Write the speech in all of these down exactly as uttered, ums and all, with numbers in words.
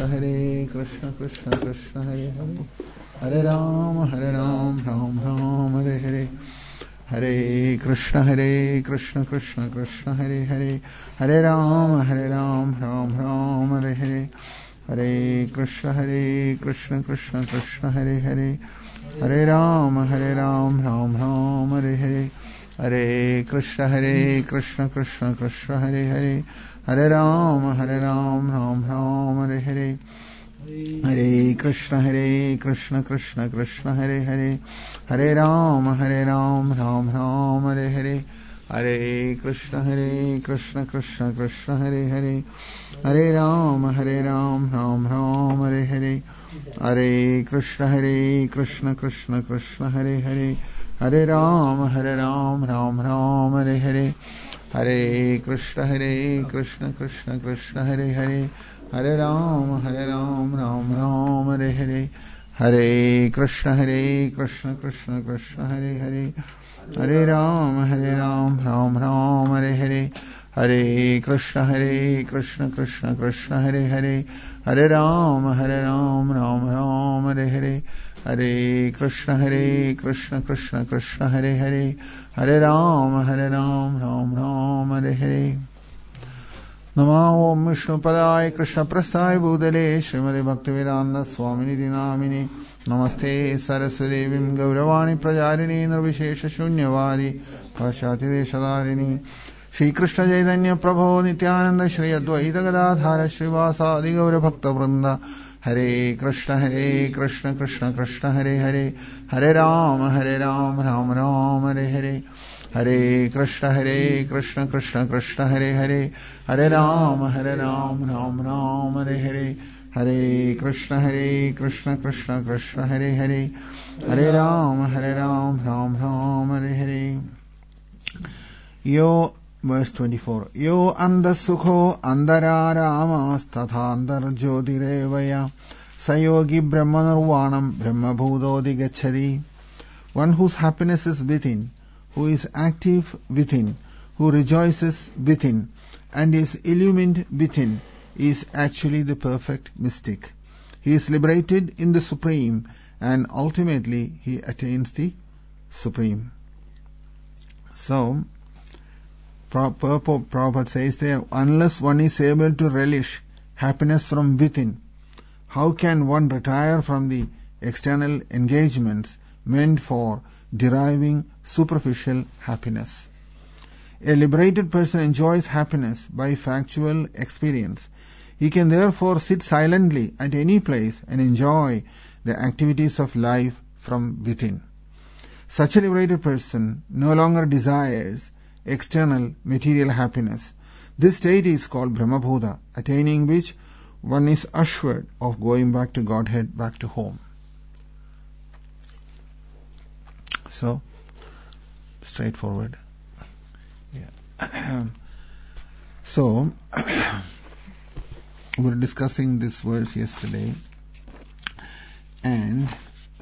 Krishna Hare Krishna Krishna Krishna Hare Hare Hare Ram Hare Ram Ram Ram Hare Hare Hare Krishna Hare Krishna Krishna Krishna Hare Hare Hare Ram Hare Ram Ram Ram Hare Hare Hare Krishna Hare Krishna Krishna Krishna Hare Hare Hare Ram Hare Ram Ram Ram Hare Hare Hare Krishna Hare Krishna Krishna Krishna Hare Hare Hare Ram Hare Ram Ram Ram Hare Hare Hare Krishna Hare Krishna Krishna Krishna Hare Hare Hare Ram Hare Ram Ram Ram Hare Hare Hare Krishna Hare Krishna Krishna Krishna Hare Hare Hare Ram Hare Ram Ram Ram Hare Hare Hare Krishna Hare Krishna Krishna Krishna Hare Hare Hare Ram Hare Ram Ram Ram Hare Hare Hare Krishna Hare Krishna Krishna Krishna Hare Hare Hare Ram Hare Ram Ram Ram Hare Hare Hare Krishna Hare Krishna Krishna Krishna Hare Hare Hare Ram Hare Ram Ram Ram Hare Hare Hare Krishna Hare Krishna Krishna Krishna Hare Hare Hare Ram Hare Ram Ram Ram Hare Hare Hare Krishna Hare Krishna Krishna Krishna Hare Hare Hare Ram Hare Ram Ram Ram Hare Hare Namo Om Vishnu Padaya Krishna Prasthaya Bhudale Srimati Bhaktivedanta Swamini Dinamini Namaste Saraswati Devim Gauravani Prajarini Nirvishesha Shunyavadi Bhashati Deshadarini Shri Krishna Chaitanya Prabhu Nityananda Shri Advaita Gadadhara Srivasadi Gaura Bhakta Vrinda Hare Krishna Hare Krishna Krishna Krishna Hare Hare Hare Ram Hare Ram Ram Ram Hare Hare Hare Krishna Hare Krishna Krishna Krishna Hare Hare Hare Ram Hare Ram Ram Ram Hare Hare Hare Krishna Hare Krishna Krishna Krishna Hare Hare Hare Ram Hare Ram Ram Ram Hare Hare Yo Verse twenty-four. Yo anda sukho andararamas tathandar jyotirevaya sayogi brahmanarvanam brahmabhudodi gacchadi. One whose happiness is within, who is active within, who rejoices within, and is illumined within, is actually the perfect mystic. He is liberated in the Supreme, and ultimately he attains the Supreme. So, Prabhupada says there, unless one is able to relish happiness from within, how can one retire from the external engagements meant for deriving superficial happiness? A liberated person enjoys happiness by factual experience. He can therefore sit silently at any place and enjoy the activities of life from within. Such a liberated person no longer desires external material happiness. This state is called Brahmabhuta, attaining which one is assured of going back to Godhead, back to home. So, straightforward. Yeah. So, we were discussing this verse yesterday, and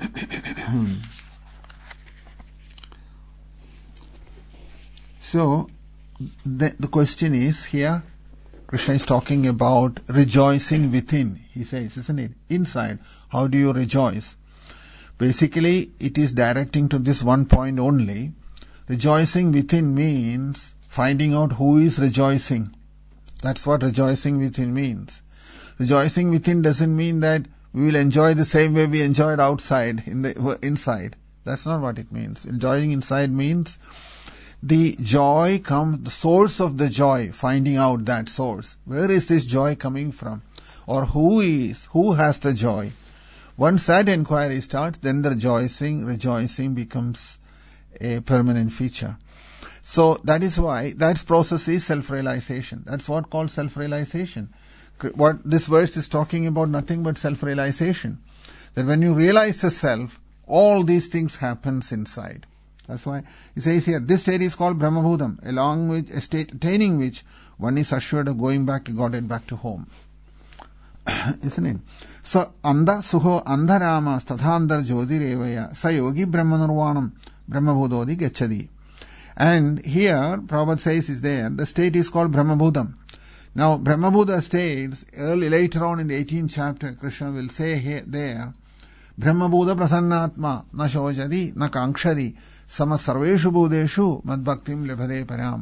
so, the, the question is here, Krishna is talking about rejoicing within, he says, isn't it? Inside, how do you rejoice? Basically, it is directing to this one point only. Rejoicing within means finding out who is rejoicing. That's what rejoicing within means. Rejoicing within doesn't mean that we will enjoy the same way we enjoyed outside, in the inside. That's not what it means. Enjoying inside means the joy comes, the source of the joy, finding out that source. Where is this joy coming from? Or who is, who has the joy? Once that inquiry starts, then the rejoicing, rejoicing becomes a permanent feature. So that is why, that process is self-realization. That's what called self-realization. What this verse is talking about, nothing but self-realization. That when you realize the self, all these things happens inside. That's why he says here, this state is called Brahmabhudam, along with a state attaining which one is assured of going back to God and back to home. Isn't it? So, anda suho andharama stathandar jyotirevaya sayogi brahmanarvanam brahmabhudodi gacchadi. And here, Prabhupada says is there, the state is called Brahmabhudam. Now, Brahma-Buddha states, early later on in the eighteenth chapter, Krishna will say here, there, Brahma-Buddha prasannatma na shojadi na kankshadi sama sarveshu bhudeshu mad bhaktim lebhade param.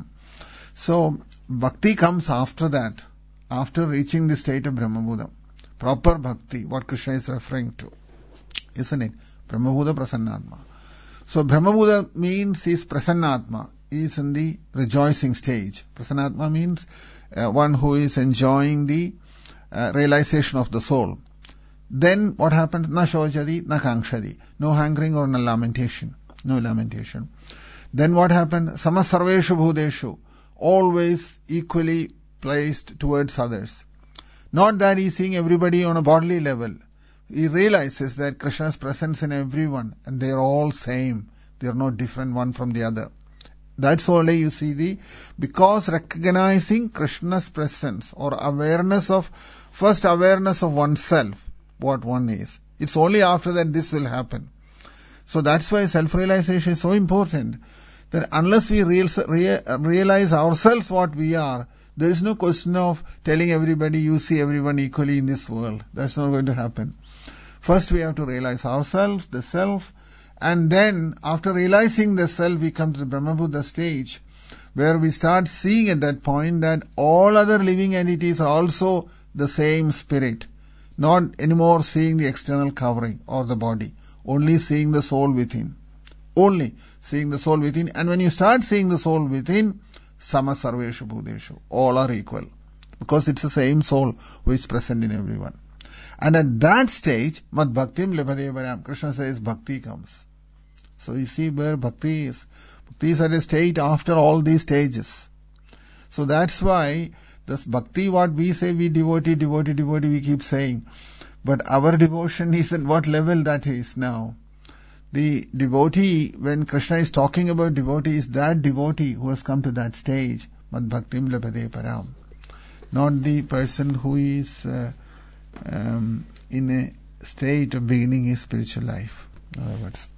So, bhakti comes after that, after reaching the state of Brahma-Buddha. Proper bhakti, what Krishna is referring to. Isn't it? Brahma-Buddha prasannatma. So, Brahma-Buddha means he is prasannatma. He is in the rejoicing stage. Prasannatma means uh, one who is enjoying the uh, realization of the soul. Then what happened? Na shojadi, na kankshadi. No hankering or no lamentation. No lamentation. Then what happened? Samasarveshu bhudeshu. Always equally placed towards others. Not that he is seeing everybody on a bodily level. He realizes that Krishna's presence in everyone and they are all same. They are not different one from the other. That's only you see the, because recognizing Krishna's presence or awareness of, first awareness of oneself, what one is. It's only after that this will happen. So that's why self-realization is so important. That unless we real, rea, realize ourselves what we are, there is no question of telling everybody you see everyone equally in this world. That's not going to happen. First we have to realize ourselves, the self, and then after realizing the self we come to the Brahma-Buddha stage where we start seeing at that point that all other living entities are also the same spirit. Not anymore seeing the external covering or the body. Only seeing the soul within. Only seeing the soul within. And when you start seeing the soul within, sama sarveshu bhudeshu. All are equal. Because it's the same soul who is present in everyone. And at that stage, mad bhaktim lebhade param. Krishna says bhakti comes. So you see where bhakti is. Bhakti is at a state after all these stages. So that's why this bhakti, what we say, we devotee, devotee, devotee, we keep saying. But our devotion is at what level that is now. The devotee, when Krishna is talking about devotee, is that devotee who has come to that stage. Mad bhaktim lebhade param. Not the person who is uh, um, in a state of beginning his spiritual life. In other words.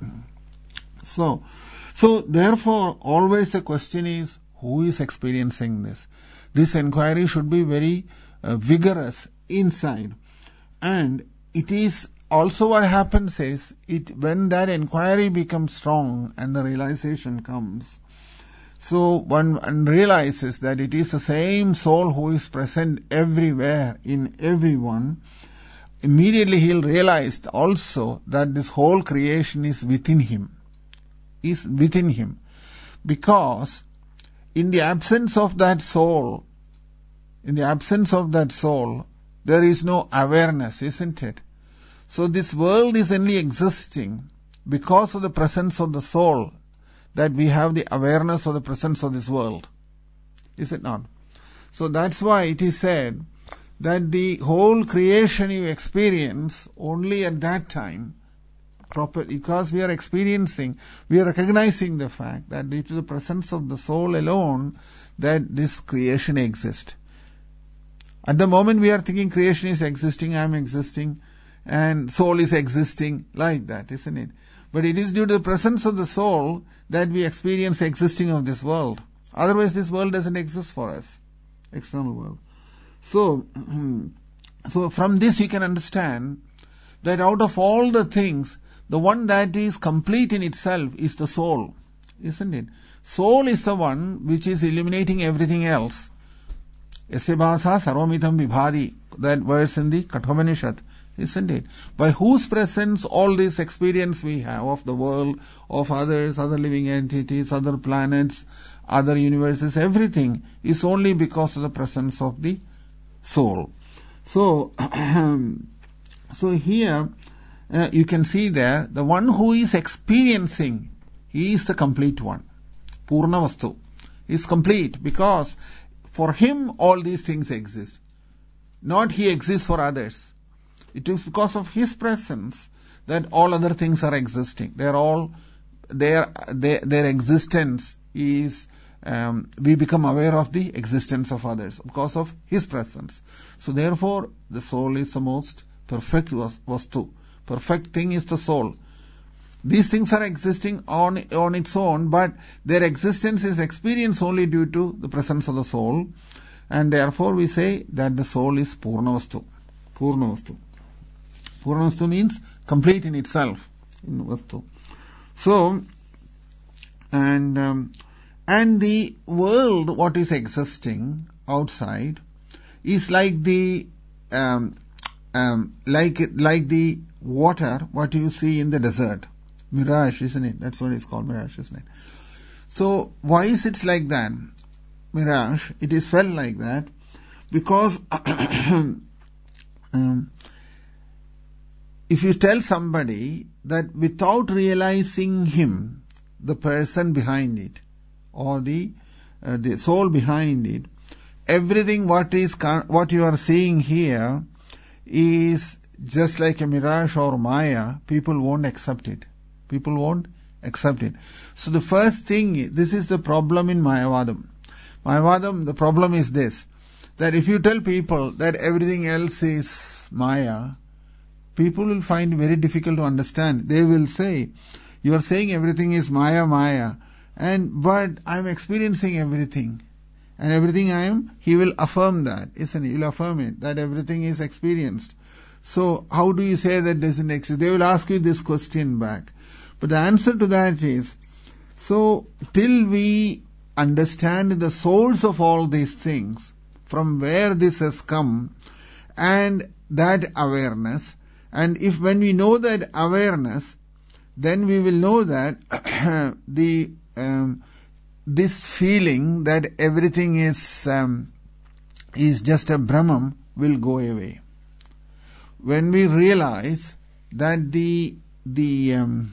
So, so therefore, always the question is, who is experiencing this? This inquiry should be very uh, vigorous inside. And it is also what happens is, it when that inquiry becomes strong and the realization comes, so one, one realizes that it is the same soul who is present everywhere, in everyone, immediately he'll realize also that this whole creation is within him. Is within him. Because in the absence of that soul, in the absence of that soul, there is no awareness, isn't it? So this world is only existing because of the presence of the soul, that we have the awareness of the presence of this world. Is it not? So that's why it is said that the whole creation you experience only at that time, proper, because we are experiencing, we are recognizing the fact that due to the presence of the soul alone, that this creation exists. At the moment we are thinking creation is existing, I am existing, and soul is existing, like that, isn't it? But it is due to the presence of the soul that we experience the existing of this world. Otherwise this world doesn't exist for us, external world. So, so from this you can understand that out of all the things, the one that is complete in itself is the soul, isn't it? Soul is the one which is eliminating everything else. Yasya bhasa sarvamitam vibhadi, that verse in the Kathopanishad, isn't it? By whose presence all this experience we have of the world, of others, other living entities, other planets, other universes, everything is only because of the presence of the soul. So, so here uh, you can see there, the one who is experiencing, he is the complete one. Purna Vastu is complete because for him all these things exist. Not he exists for others. It is because of his presence that all other things are existing. They are all, their, their, their existence is, um, we become aware of the existence of others because of his presence. So therefore, the soul is the most perfect vastu. Perfect thing is the soul. These things are existing on, on its own, but their existence is experienced only due to the presence of the soul. And therefore we say that the soul is Purnavastu. Purnavastu. Purnavastu means complete in itself, in Vastu. So, and um, and the world, what is existing outside, is like the um, um, like like the water what you see in the desert, mirage, isn't it? That's what it's called, mirage, isn't it? So why is it like that? Mirage, it is felt like that because um, if you tell somebody that without realizing him, the person behind it, or the uh, the soul behind it, everything what is what you are seeing here is just like a mirage or Maya, people won't accept it. People won't accept it. So the first thing, this is the problem in Mayavadam. Mayavadam, the problem is this, that if you tell people that everything else is Maya, people will find it very difficult to understand. They will say, you are saying everything is Maya, Maya, and but I am experiencing everything. And everything I am, he will affirm that, isn't he? He will affirm it, that everything is experienced. So how do you say that doesn't exist? They will ask you this question back. But the answer to that is, so till we understand the source of all these things, from where this has come, and that awareness, and if when we know that awareness, then we will know that the um, this feeling that everything is um, is just a Brahman will go away. When we realize that the the um,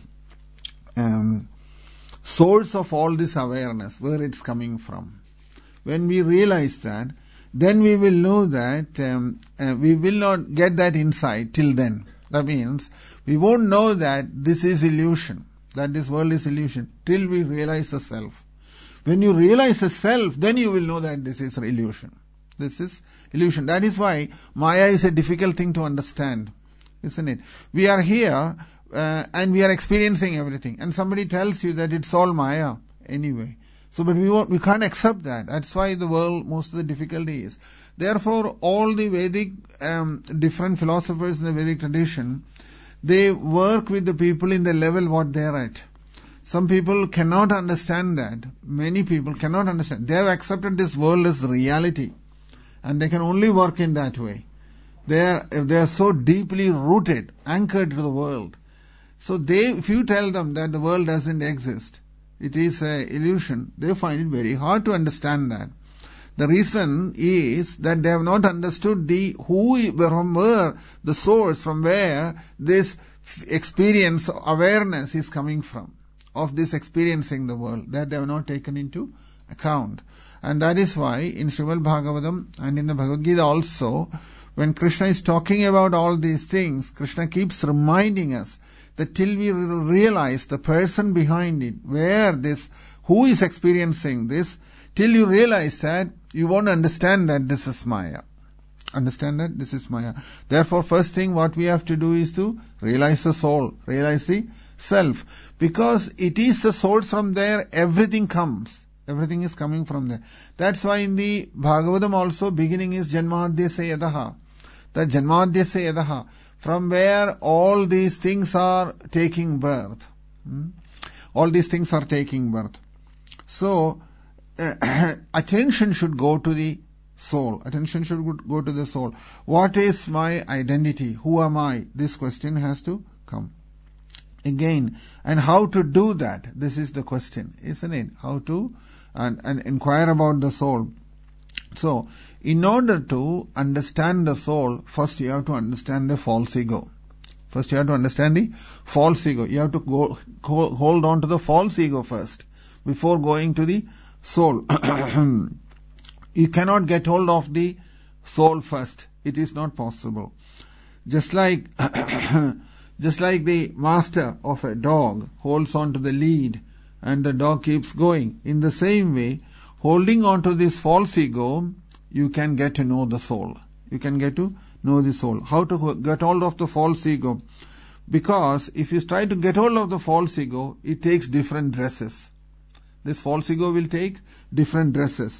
um, source of all this awareness, where it's coming from, when we realize that, then we will know that um, uh, we will not get that insight till then. That means we won't know that this is illusion, that this world is illusion, till we realize the self. When you realize the self, then you will know that this is illusion. This is illusion. That is why Maya is a difficult thing to understand, isn't it? We are here uh, and we are experiencing everything, and somebody tells you that it's all Maya anyway. So, but we won't, we can't accept that. That's why the world, most of the difficulty is. Therefore, all the Vedic, um, different philosophers in the Vedic tradition, they work with the people in the level what they are at. Some people cannot understand that. Many people cannot understand. They have accepted this world as reality, and they can only work in that way. They are, they are so deeply rooted, anchored to the world. So they, if you tell them that the world doesn't exist, it is an illusion, they find it very hard to understand that. The reason is that they have not understood the who, from where, the source, from where this experience, awareness is coming from, of this experiencing the world, that they have not taken into account. And that is why in Srimad Bhagavatam and in the Bhagavad Gita also, when Krishna is talking about all these things, Krishna keeps reminding us that till we realize the person behind it, where this, who is experiencing this, till you realize that, you won't understand that this is Maya. Understand that this is Maya. Therefore, first thing what we have to do is to realize the soul, realize the self. Because it is the source, from there everything comes. Everything is coming from there. That's why in the Bhagavatam also, beginning is Janmadhyasya Yadaha. The Janmadhyasya Yadaha, from where all these things are taking birth. Hmm? All these things are taking birth. So, uh, attention should go to the soul. Attention should go to the soul. What is my identity? Who am I? This question has to come. Again, and how to do that? This is the question, isn't it? How to and, and inquire about the soul. So, in order to understand the soul, first you have to understand the false ego. First you have to understand the false ego. You have to go, go hold on to the false ego first, before going to the soul. You cannot get hold of the soul first. It is not possible. Just like Just like the master of a dog holds on to the lead and the dog keeps going. In the same way, holding on to this false ego, you can get to know the soul. You can get to know the soul. How to get hold of the false ego? Because if you try to get hold of the false ego, it takes different dresses. This false ego will take different dresses.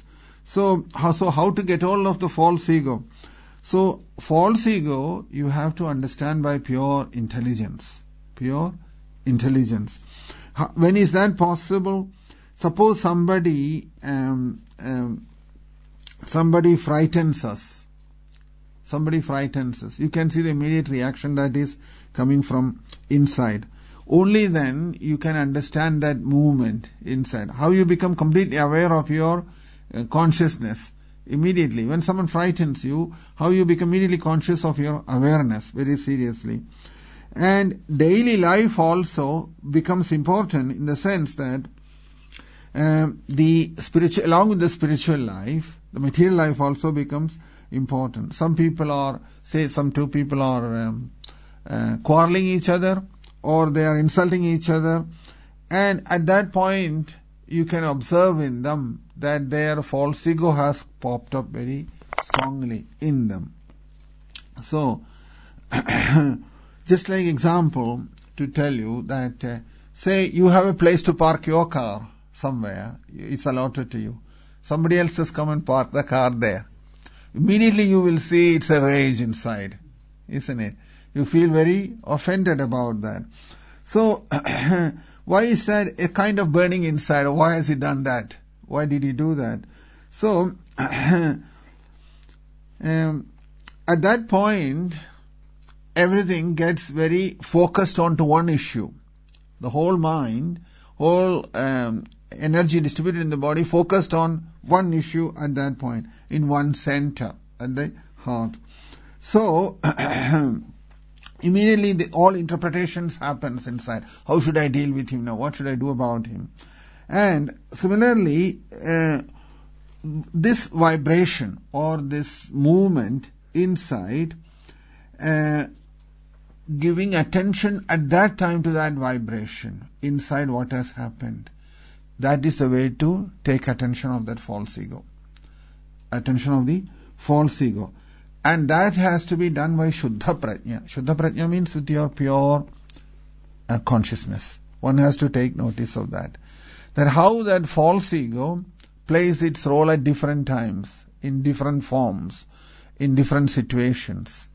So how, so how to get hold of the false ego? So false ego you have to understand by pure intelligence. Pure intelligence. How, when is that possible? Suppose somebody um, um, somebody frightens us. Somebody frightens us. You can see the immediate reaction that is coming from inside. Only then you can understand that movement inside. How you become completely aware of your uh, consciousness. Immediately, when someone frightens you, how you become immediately conscious of your awareness, very seriously. And daily life also becomes important in the sense that um, the spiritual, along with the spiritual life, the material life also becomes important. Some people are, say, some two people are um, uh, quarreling each other, or they are insulting each other, and at that point, you can observe in them that their false ego has popped up very strongly in them. So, just like example to tell you that, uh, say you have a place to park your car somewhere, it's allotted to you. Somebody else has come and parked the car there. Immediately you will see it's a rage inside, isn't it? You feel very offended about that. So, why is that a kind of burning inside? Why has he done that? Why did he do that? So, um, at that point, everything gets very focused onto one issue. The whole mind, whole um, energy distributed in the body focused on one issue at that point, in one center, at the heart. So, immediately the, all interpretations happens inside. How should I deal with him now? What should I do about him? And similarly, uh, this vibration or this movement inside, uh, giving attention at that time to that vibration inside what has happened, that is the way to take attention of that false ego. Attention of the false ego. And that has to be done by Shuddha Prajna. Shuddha Prajna means with your pure uh, consciousness. One has to take notice of that. That how that false ego plays its role at different times, in different forms, in different situations.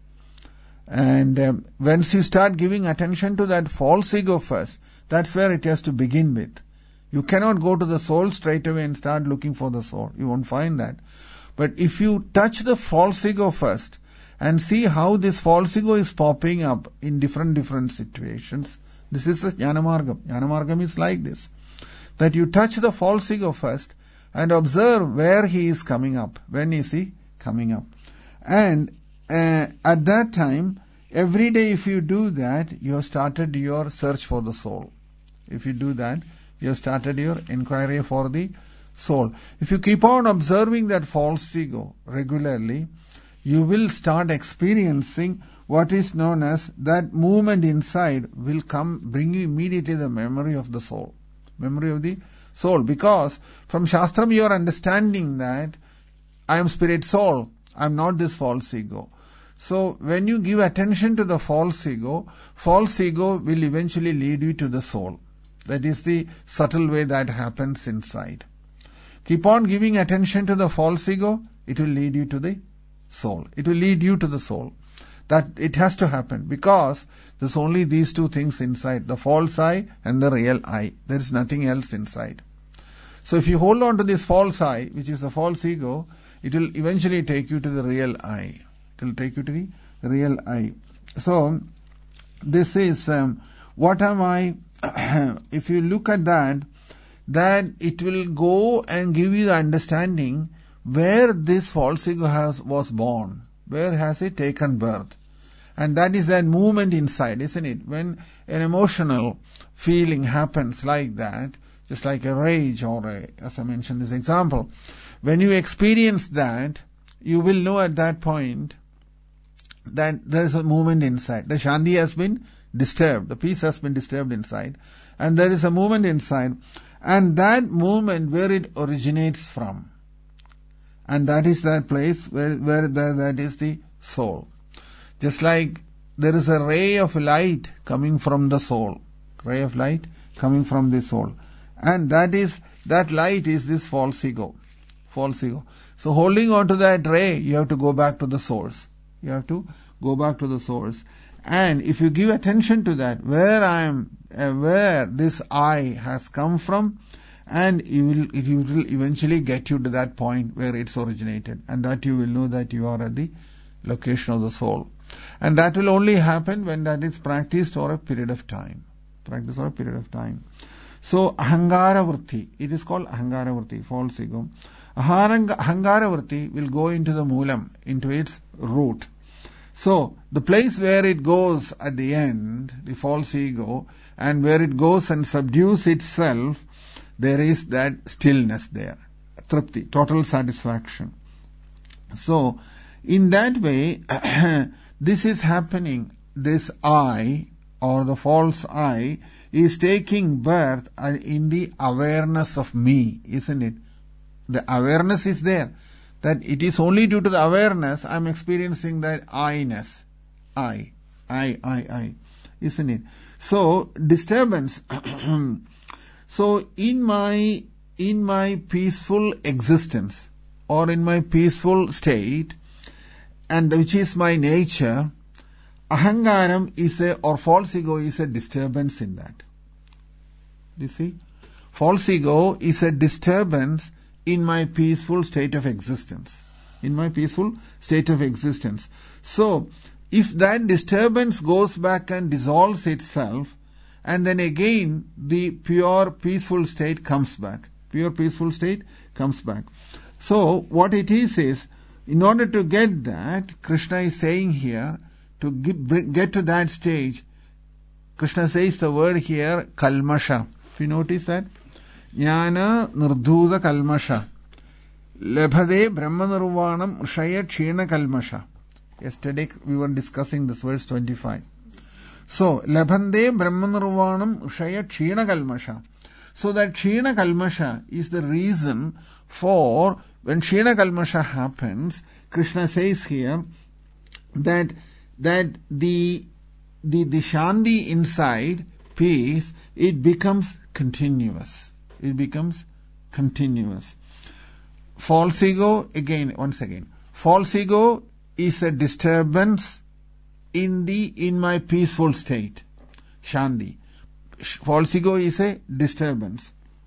And um, once you start giving attention to that false ego first, that's where it has to begin with. You cannot go to the soul straight away and start looking for the soul. You won't find that. But if you touch the false ego first and see how this false ego is popping up in different different situations, this is the Jnana Margam. Jnana Margam is like this. That you touch the false ego first and observe where he is coming up. When is he coming up? And uh, at that time, every day if you do that, you have started your search for the soul. If you do that, you have started your inquiry for the soul. If you keep on observing that false ego regularly, you will start experiencing what is known as that movement inside will come, bring you immediately the memory of the soul. Memory of the soul. Because from Shastram you are understanding that I am spirit soul, I am not this false ego. So when you give attention to the false ego, false ego will eventually lead you to the soul. That is the subtle way that happens inside. Keep on giving attention to the false ego, it will lead you to the soul. It will lead you to the soul. That it has to happen because there's only these two things inside, the false I and the real I. There is nothing else inside. So if you hold on to this false I, which is the false ego, it will eventually take you to the real I. It will take you to the real I. So this is, um, what am I? If you look at that, that it will go and give you the understanding where this false ego has was born. Where has it taken birth? And that is that movement inside, isn't it? When an emotional feeling happens like that, just like a rage or a, as I mentioned this example, when you experience that, you will know at that point that there is a movement inside. The Shanti has been disturbed, the peace has been disturbed inside, and there is a movement inside, and that movement where it originates from. And that is that place where, where the, that is the soul. Just like there is a ray of light coming from the soul. Ray of light coming from the soul. And that is, that light is this false ego. false ego. So holding on to that ray, you have to go back to the source. You have to go back to the source. And if you give attention to that, where I am, uh, where this I has come from, and you will, it will eventually get you to that point where it's originated, and that you will know that you are at the location of the soul. And that will only happen when that is practiced over a period of time. Practice over a period of time. So, Ahankara Vritti, it is called Ahankara Vritti, false ego. Ahankara Vritti will go into the Moolam, into its root. So, the place where it goes at the end, the false ego, and where it goes and subdues itself, there is that stillness there. Tripti, total satisfaction. So, in that way, this is happening. This I, or the false I, is taking birth in the awareness of me, isn't it? The awareness is there. That it is only due to the awareness I am experiencing that I-ness. I, I, I, I. Isn't it? So, disturbance. So, in my, in my peaceful existence, or in my peaceful state, and which is my nature, ahankaram is a, or false ego is a disturbance in that. You see? False ego is a disturbance in my peaceful state of existence. In my peaceful state of existence. So, if that disturbance goes back and dissolves itself, and then again the pure peaceful state comes back. Pure peaceful state comes back. So, what it is is, in order to get that, Krishna is saying here, to get to that stage, Krishna says the word here, kalmasha. If you notice that, Jnana nirdhuta kalmasha. Labhade brahmanirvanam ushaya kshina kalmasha. Yesterday we were discussing this verse twenty-five. So, labhande brahmanirvanam ushaya kshina kalmasha. So that kshina kalmasha is the reason for, when kshina kalmasha happens, Krishna says here that that the the the shanti inside, peace, it becomes continuous. It becomes continuous. False ego, again, once again, false ego is a disturbance in the in my peaceful state, shanti. False ego is a disturbance,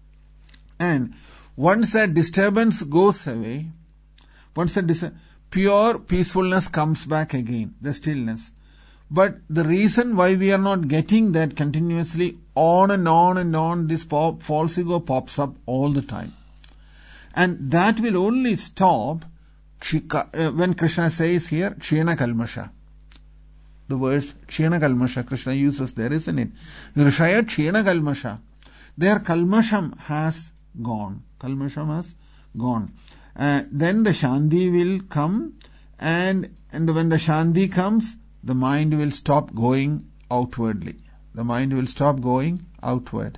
and once that disturbance goes away, once the dis- pure peacefulness comes back again, the stillness. But the reason why we are not getting that continuously, on and on and on, this pop, false ego pops up all the time. And that will only stop when Krishna says here, Kshena Kalmasha. The words Kshena Kalmasha, Krishna uses there, isn't it? Rishaya Kshena Kalmasha. Their Kalmasham has gone. Kalmasham has gone. Uh, then the Shanti will come, and, and when the Shanti comes, the mind will stop going outwardly. The mind will stop going outward.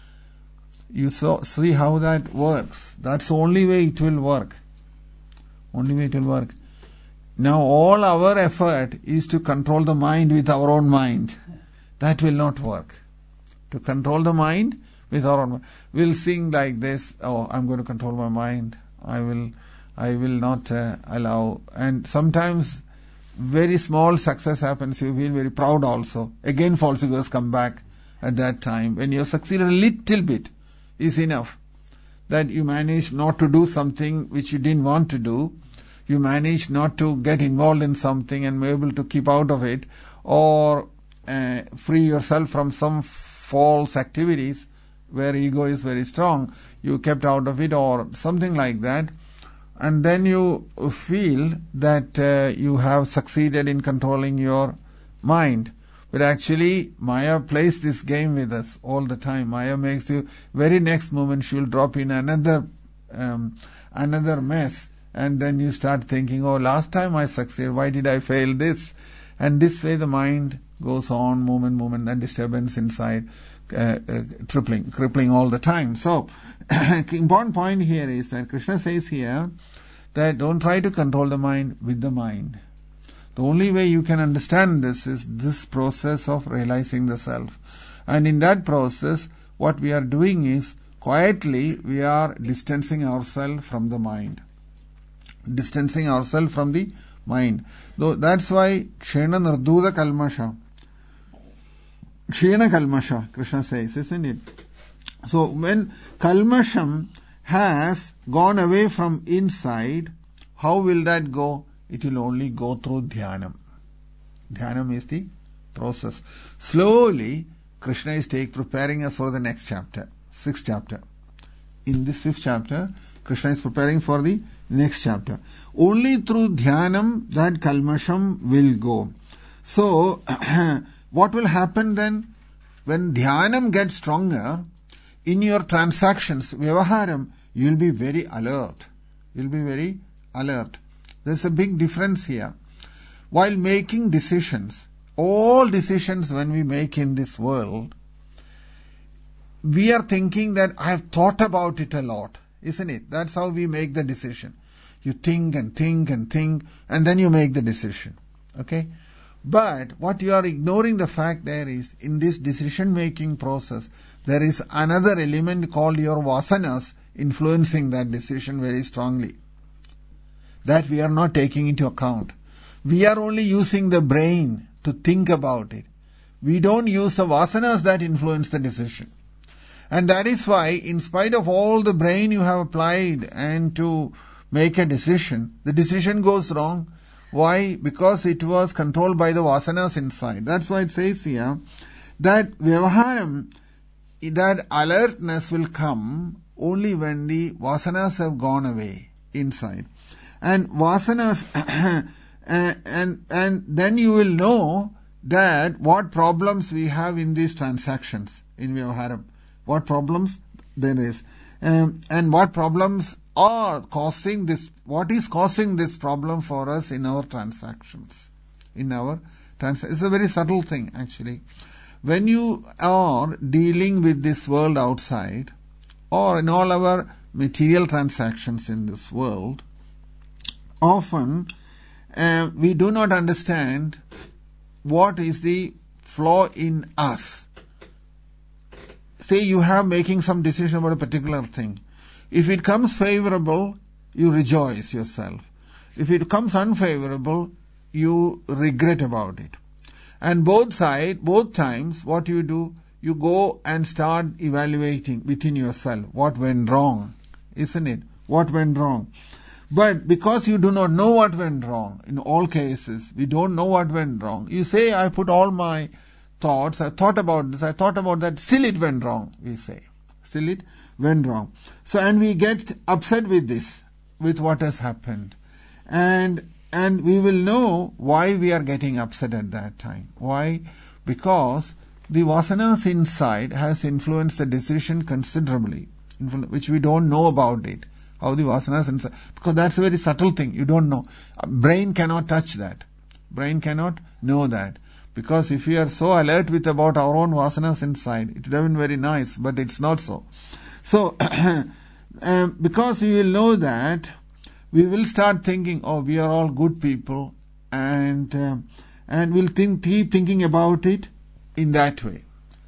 You saw, see how that works. That's the only way it will work. Only way it will work. Now all our effort is to control the mind with our own mind. That will not work. To control the mind with our own mind. We'll sing like this, oh, I'm going to control my mind. I will, I will not uh, allow. And sometimes very small success happens, you feel very proud also. Again false egos come back at that time. When you succeed a little bit is enough. That you manage not to do something which you didn't want to do. You manage not to get involved in something and be able to keep out of it, or uh, free yourself from some false activities where ego is very strong. You kept out of it or something like that. And then you feel that uh, you have succeeded in controlling your mind. But actually, Maya plays this game with us all the time. Maya makes you, very next moment she will drop in another um, another mess. And then you start thinking, oh, last time I succeeded, why did I fail this? And this way the mind goes on, moment, moment, and disturbance inside, uh, uh, crippling, crippling all the time. So, important point here is that Krishna says here that don't try to control the mind with the mind. The only way you can understand this is this process of realizing the self. And in that process, what we are doing is, quietly we are distancing ourselves from the mind. Distancing ourselves from the mind. Though that's why Kshena Narduda Kalmasha. Kshena Kalmasha, Krishna says, isn't it? So when Kalmasham has gone away from inside, how will that go? It will only go through Dhyanam. Dhyanam is the process. Slowly, Krishna is take, preparing us for the next chapter, sixth chapter. In this fifth chapter, Krishna is preparing for the next chapter. Only through Dhyanam that Kalmasham will go. So, what will happen then? When Dhyanam gets stronger, in your transactions, Vyavaharam, you will be very alert. You will be very alert. There's a big difference here. While making decisions, all decisions when we make in this world, we are thinking that I have thought about it a lot, isn't it? That's how we make the decision. You think and think and think, and then you make the decision. Okay? But what you are ignoring the fact there is, in this decision-making process, there is another element called your vasanas influencing that decision very strongly. That we are not taking into account. We are only using the brain to think about it. We don't use the vasanas that influence the decision. And that is why, in spite of all the brain you have applied and to make a decision, the decision goes wrong. Why? Because it was controlled by the vasanas inside. That's why it says here that Vyavaharam, that alertness will come only when the vasanas have gone away inside. And vasanas, and, and then you will know that what problems we have in these transactions in Vyavaharam. What problems there is. Um, and what problems are causing this, what is causing this problem for us in our transactions. In our transactions. It's a very subtle thing actually. When you are dealing with this world outside, or in all our material transactions in this world, often uh, we do not understand what is the flaw in us. Say you have making some decision about a particular thing. If it comes favorable, you rejoice yourself. If it comes unfavorable, you regret about it. And both sides, both times, what you do, you go and start evaluating within yourself what went wrong, isn't it? What went wrong? But because you do not know what went wrong, in all cases, we don't know what went wrong. You say, I put all my thoughts, I thought about this, I thought about that, still it went wrong, we say. Still it went wrong. So, and we get upset with this, with what has happened. And and we will know why we are getting upset at that time. Why? Because the vasanas inside has influenced the decision considerably, which we don't know about it. How the vasanas inside, because that's a very subtle thing, you don't know. Brain cannot touch that. Brain cannot know that. Because if we are so alert with about our own vasanas inside, it would have been very nice, but it's not so. So, um, because we will know that, we will start thinking, oh, we are all good people, and uh, and we'll think, keep thinking about it in that way.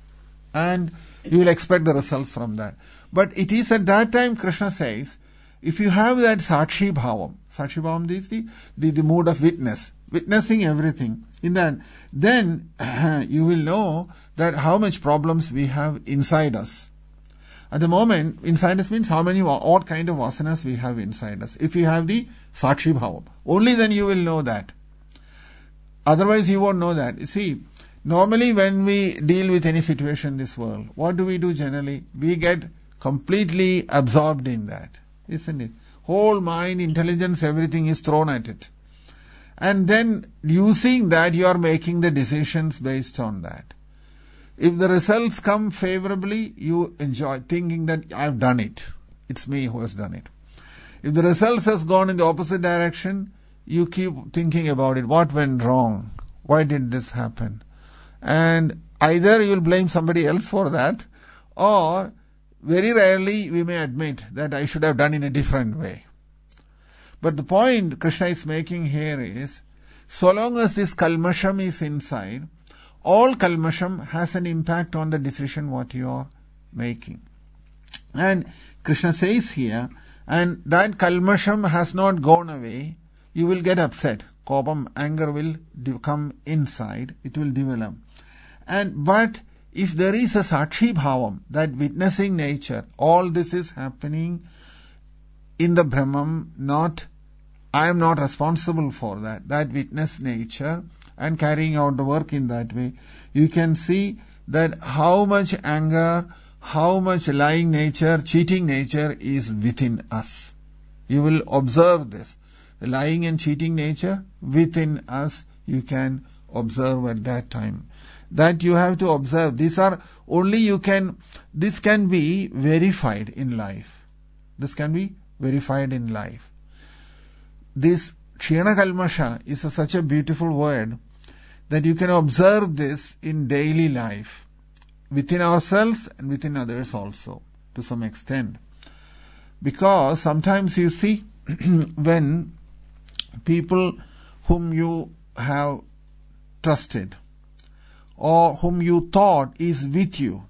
And you will expect the results from that. But it is at that time, Krishna says, if you have that Sakshi Bhavam, Sakshi Bhavam is the, the, the mood of witness, witnessing everything, in that, then uh, you will know that how much problems we have inside us. At the moment, inside us means how many, what kind of vasanas we have inside us. If you have the Sakshi Bhavam, only then you will know that. Otherwise you won't know that. You see, normally when we deal with any situation in this world, what do we do generally? We get completely absorbed in that, isn't it? Whole mind, intelligence, everything is thrown at it. And then using that, you are making the decisions based on that. If the results come favorably, you enjoy thinking that I've done it. It's me who has done it. If the results has gone in the opposite direction, you keep thinking about it. What went wrong? Why did this happen? And either you will blame somebody else for that, or very rarely we may admit that I should have done in a different way. But the point Krishna is making here is, so long as this kalmasham is inside, all kalmasham has an impact on the decision what you are making. And Krishna says here, and that kalmasham has not gone away, you will get upset. Kobam, anger will come inside, it will develop. And but if there is a sakshi bhavam, that witnessing nature, all this is happening in the Brahman, not, I am not responsible for that, that witness nature and carrying out the work in that way, you can see that how much anger, how much lying nature, cheating nature is within us. You will observe this. The lying and cheating nature within us, you can observe at that time. That you have to observe. These are only you can, this can be verified in life. This can be verified in life. This Kshena Kalmasha is a, such a beautiful word that you can observe this in daily life, within ourselves and within others also, to some extent. Because sometimes you see, when people whom you have trusted, or whom you thought is with you,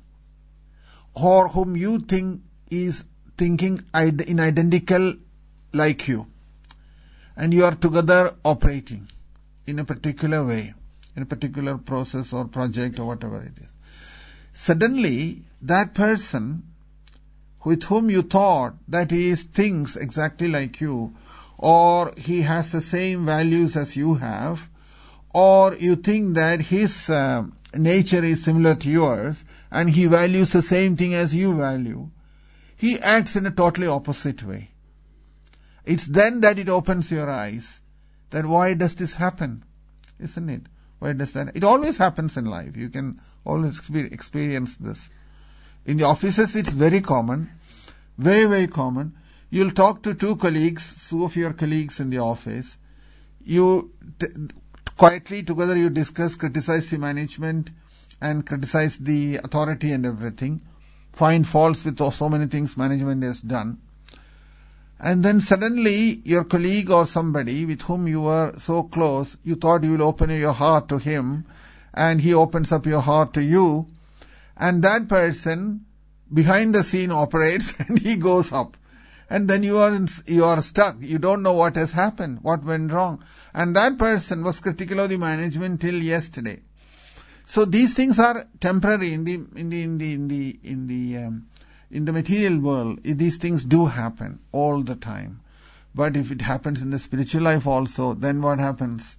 or whom you think is thinking in identical like you, and you are together operating in a particular way, in a particular process or project or whatever it is. Suddenly, that person with whom you thought that he is thinks exactly like you, or he has the same values as you have, or you think that his uh, nature is similar to yours and he values the same thing as you value, he acts in a totally opposite way. It's then that it opens your eyes that why does this happen? Isn't it? Why does that? It always happens in life. You can always experience this. In the offices, it's very common, very, very common. You'll talk to two colleagues, two of your colleagues in the office. You t- quietly together you discuss, criticize the management and criticize the authority and everything. Find faults with so many things management has done. And then suddenly your colleague or somebody with whom you were so close, you thought you will open your heart to him, and he opens up your heart to you, and that person behind the scene operates and he goes up. And then you are in, you are stuck. You don't know what has happened, what went wrong. And that person was critical of the management till yesterday. So these things are temporary in the in the in the in the in the um, in the material world. These things do happen all the time. But if it happens in the spiritual life also, then what happens?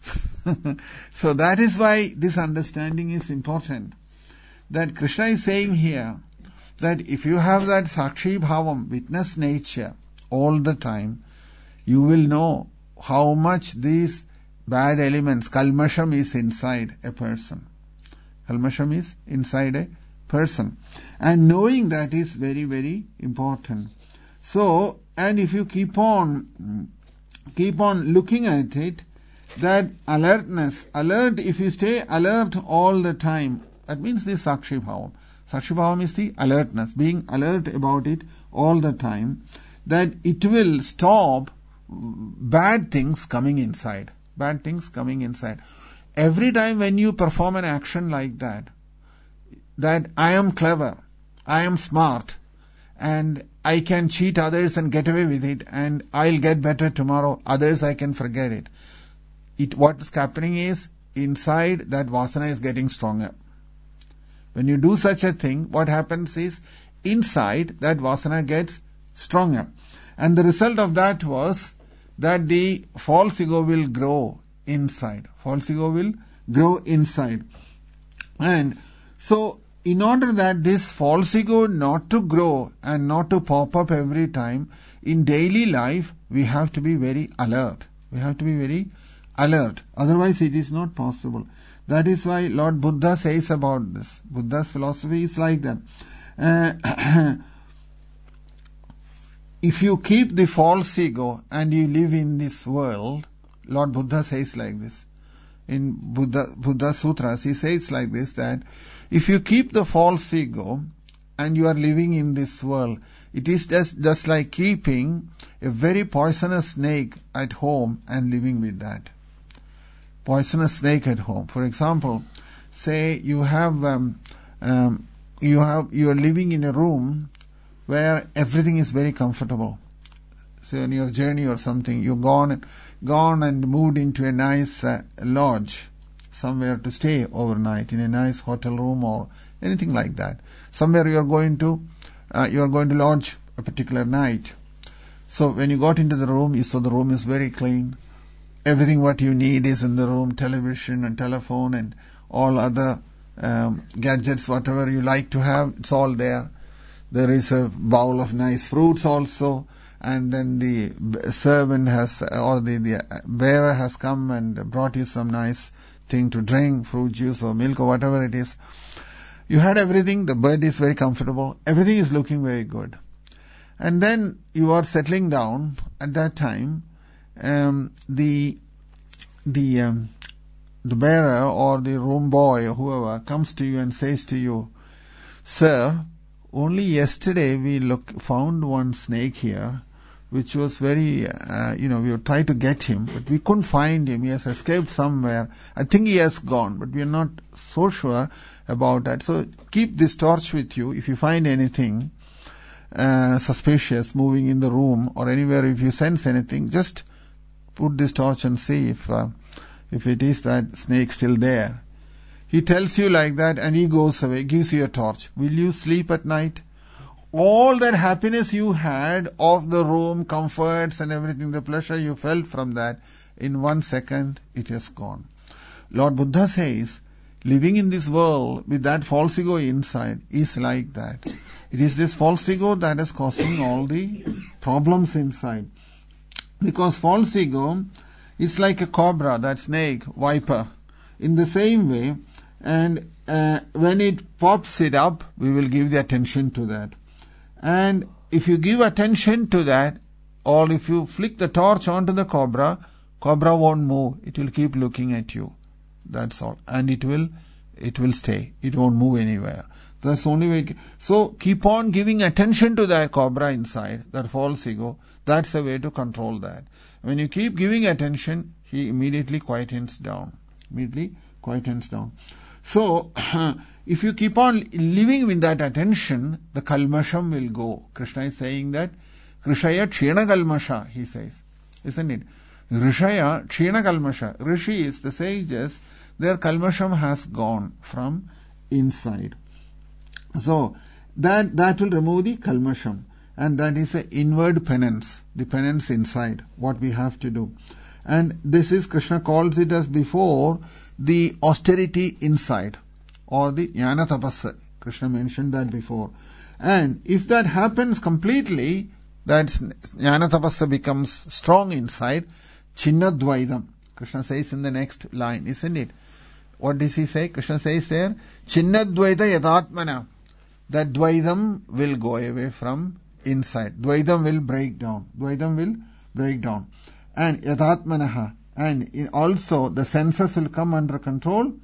So that is why this understanding is important. That Krishna is saying here, that if you have that Sakshi Bhavam, witness nature, all the time, you will know how much these bad elements, Kalmasham is inside a person. Kalmasham is inside a person. And knowing that is very, very important. So, and if you keep on, keep on looking at it, that alertness, alert, if you stay alert all the time, that means the Sakshi Bhavam. Sakshi Bhavam is the alertness, being alert about it all the time, that it will stop bad things coming inside. Bad things coming inside. Every time when you perform an action like that, that I am clever, I am smart, and I can cheat others and get away with it, and I'll get better tomorrow, others I can forget it. It what is happening is, inside that vasana is getting stronger. When you do such a thing, what happens is, inside that vasana gets stronger. And the result of that was that the false ego will grow inside. False ego will grow inside. And so, in order that this false ego not to grow and not to pop up every time, in daily life, we have to be very alert. We have to be very alert. Otherwise, it is not possible. That is why Lord Buddha says about this. Buddha's philosophy is like that. Uh, if you keep the false ego and you live in this world, Lord Buddha says like this. In Buddha, Buddha Sutras, he says like this, that if you keep the false ego and you are living in this world, it is just, just like keeping a very poisonous snake at home and living with that. Poisonous snake at home. For example, say you have um, um, you have you are living in a room where everything is very comfortable. So on your journey or something, you've gone, gone and moved into a nice uh, lodge, somewhere to stay overnight, in a nice hotel room or anything like that. Somewhere you are going to, uh, you are going to lodge a particular night. So when you got into the room, you saw the room is very clean. Everything what you need is in the room, television and telephone and all other um, gadgets, whatever you like to have, it's all there. There is a bowl of nice fruits also, and then the servant has, or the, the bearer has come and brought you some nice thing to drink, fruit juice or milk or whatever it is. You had everything, the bed is very comfortable, everything is looking very good. And then you are settling down at that time, um, the the um, the bearer or the room boy or whoever comes to you and says to you, "Sir, only yesterday we look found one snake here, which was very, uh, you know, we tried to get him, but we couldn't find him. He has escaped somewhere. I think he has gone, but we are not so sure about that. So keep this torch with you. If you find anything uh, suspicious moving in the room or anywhere, if you sense anything, just put this torch and see if uh, if it is that snake still there." He tells you like that and he goes away, gives you a torch. Will you sleep at night? All that happiness you had of the room, comforts and everything, the pleasure you felt from that, in one second it is gone. Lord Buddha says, living in this world with that false ego inside is like that. It is this false ego that is causing all the problems inside. Because false ego is like a cobra, that snake, viper. In the same way, and uh, when it pops it up, we will give the attention to that. And if you give attention to that, or if you flick the torch onto the cobra, cobra won't move. It will keep looking at you. That's all. And it will, it will stay. It won't move anywhere. That's the only way. So keep on giving attention to that cobra inside, that false ego. That's the way to control that. When you keep giving attention, he immediately quietens down. Immediately quietens down. So, if you keep on living with that attention, the kalmasham will go. Krishna is saying that, Rishaya Kshena Kalmasha, he says. Isn't it? Rishaya Kshena Kalmasha. Rishis, the sages, their kalmasham has gone from inside. So, that, that will remove the kalmasham. And that is an inward penance, the penance inside, what we have to do. And this is, Krishna calls it as before, the austerity inside, or the jnana tapassa. Krishna mentioned that before. And if that happens completely, that jnana tapassa becomes strong inside, chinnadvaidam. Krishna says in the next line, isn't it? What does he say? Krishna says there, chinnadvaida yadatmana. That dvaidam will go away from inside. Dvaidam will break down. Dvaidam will break down. And yadatmanaha. And also the senses will come under control,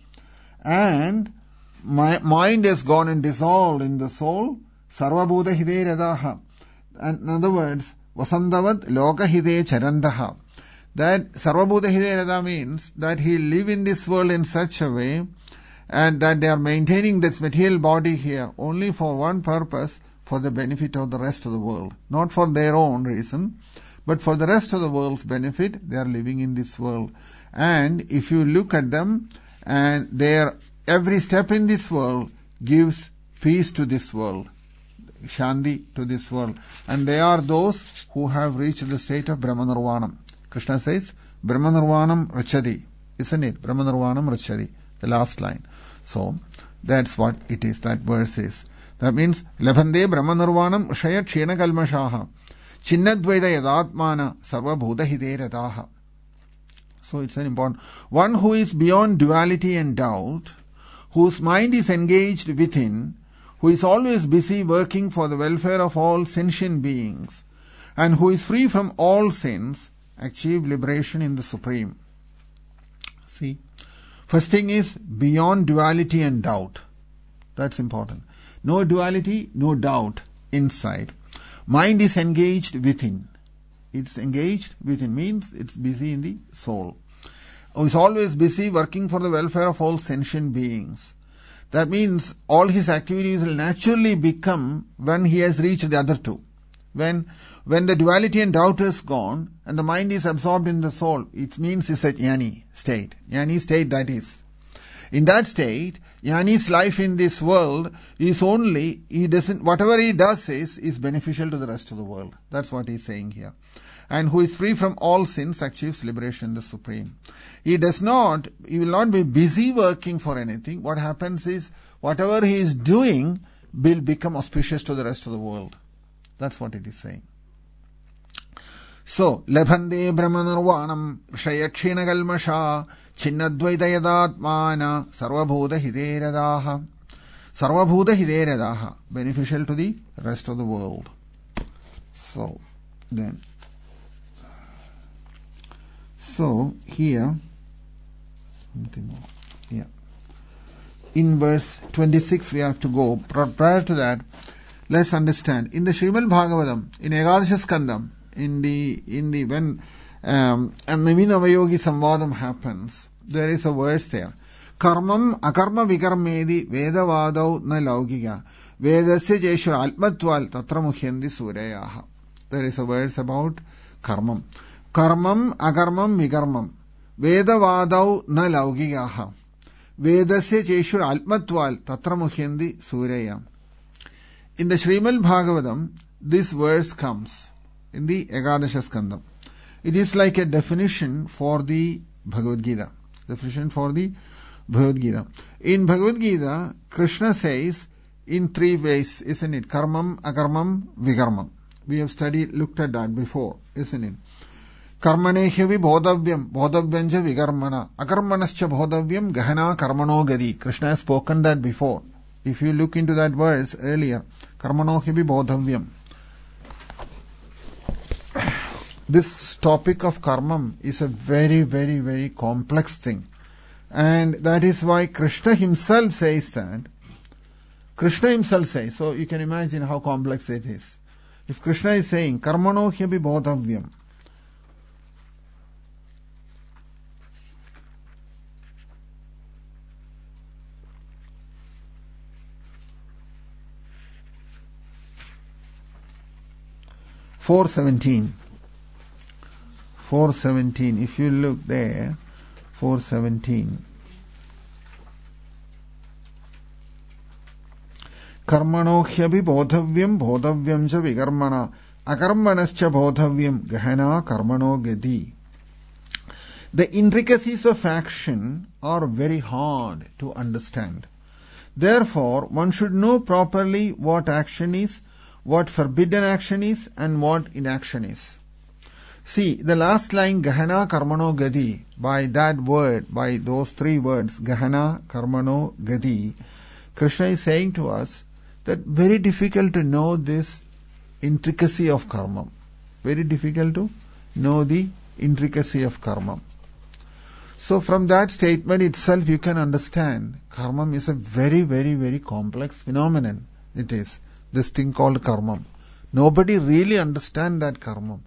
and my mind has gone and dissolved in the soul. Sarvabhuta hide radaha. And in other words, vasandavad loka hide charandaha. That sarvabhuta hide rada means that he live in this world in such a way, and that they are maintaining this material body here only for one purpose, for the benefit of the rest of the world, not for their own reason. But for the rest of the world's benefit, they are living in this world. And if you look at them, and their every step in this world gives peace to this world, shanti to this world. And they are those who have reached the state of Brahmanirvanam. Krishna says, Brahmanirvanam rachati. Isn't it? Brahmanirvanam rachati. The last line. So, that's what it is, that verse is. That means, Labhande Brahmanirvanam Ushaya Kshena Kalmashaha. Chinnadvaida yadatmana sarvabhuta hide radaha. So it's an important one who is beyond duality and doubt, whose mind is engaged within, who is always busy working for the welfare of all sentient beings, and who is free from all sins, achieve liberation in the Supreme. See, first thing is beyond duality and doubt. That's important. No duality, no doubt inside. Mind is engaged within. It's engaged within means it's busy in the soul. It's always busy working for the welfare of all sentient beings. That means all his activities will naturally become when he has reached the other two. When when the duality and doubt is gone and the mind is absorbed in the soul, it means it's a jnani state. Jnani state, that is. In that state, jnani's life in this world is only, he doesn't, whatever he does is, is beneficial to the rest of the world. That's what he's saying here. And who is free from all sins achieves liberation in the Supreme. He does not, he will not be busy working for anything. What happens is, whatever he is doing will become auspicious to the rest of the world. That's what it is saying. So, Labhande Brahmanarvanam Rishayakshina Kalmasha Chinnadvaitayadaatmana Sarvabhuta Hideradaha. Sarvabhuta Hideradaha. Beneficial to the rest of the world. So, then. So, here, something more. Yeah. In verse twenty-six we have to go. Prior to that, let's understand. In the Srimad Bhagavatam, in Ekadasha Skandam, in the, in the, when, um, and Navinavayogi Samvadam happens, there is a verse there. Karmam akarma vikarmedi vedavadau na laugiga vedasya jeshu almatval tatra muhyandi suryaha. There is a verse about karmam. Karmam akarmam vikarmam vedavadau na laugigaha vedasya jeshu almatval tatra muhyandi suryaya. In the Srimad Bhagavatam, this verse comes in the Ekadasha Skandam. It is like a definition for the Bhagavad Gita. Definition for the Bhagavad Gita. In Bhagavad Gita, Krishna says in three ways, isn't it? Karmam, akarmam, vikarmam. We have studied, looked at that before, isn't it? Karmanehyavi bodhavyam, bodhavyanja vikarmana, akarmanascha bodhavyam, gahana karmano gadi. Krishna has spoken that before. If you look into that verse earlier, karmanohyavi bodhavyam. This topic of karmam is a very, very, very complex thing. And that is why Krishna himself says that. Krishna himself says, so you can imagine how complex it is. If Krishna is saying, karmano hyapi bodhavyam, four seventeen. four seventeen. If you look there, four seventeen. Karmano hyapi bodhavyam bodhavyam cha vikarmana akarmanascha bodhavyam gahana karmano gadi. The intricacies of action are very hard to understand. Therefore, one should know properly what action is, what forbidden action is, and what inaction is. See, the last line, Gahana Karmano Gadi, by that word, by those three words, Gahana Karmano Gadi, Krishna is saying to us that very difficult to know this intricacy of karma. Very difficult to know the intricacy of karma. So from that statement itself you can understand karma is a very, very, very complex phenomenon. It is this thing called karma. Nobody really understands that karma.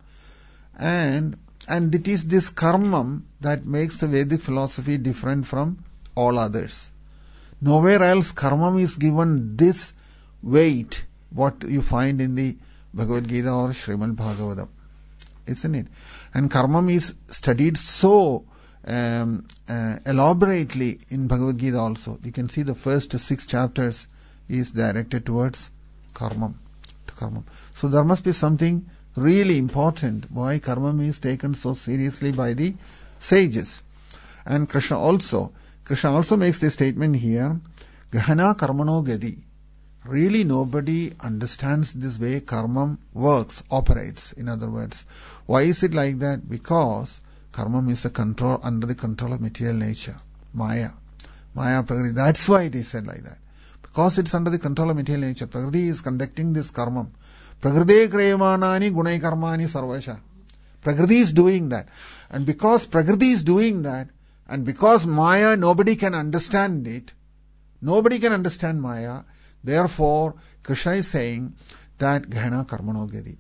And and it is this karma that makes the Vedic philosophy different from all others. Nowhere else karma is given this weight what you find in the Bhagavad Gita or Srimad Bhagavatam, isn't it? And karma is studied so um, uh, elaborately in Bhagavad Gita also. You can see the first six chapters is directed towards karma. To karma. So there must be something really important why karma is taken so seriously by the sages. And Krishna also, Krishna also makes this statement here, Gahana Karmano Gadi. Really nobody understands this way karma works, operates, in other words. Why is it like that? Because karma is the control, under the control of material nature, Maya. Maya Prakriti. That's why it is said like that. Because it's under the control of material nature. Prakriti is conducting this karma. Prakriti kriyamanani gunai karmani sarvasha. Prakriti is doing that. And because Prakriti is doing that, and because Maya, nobody can understand it, nobody can understand Maya, therefore, Krishna is saying that Gahana Karmano Gadi.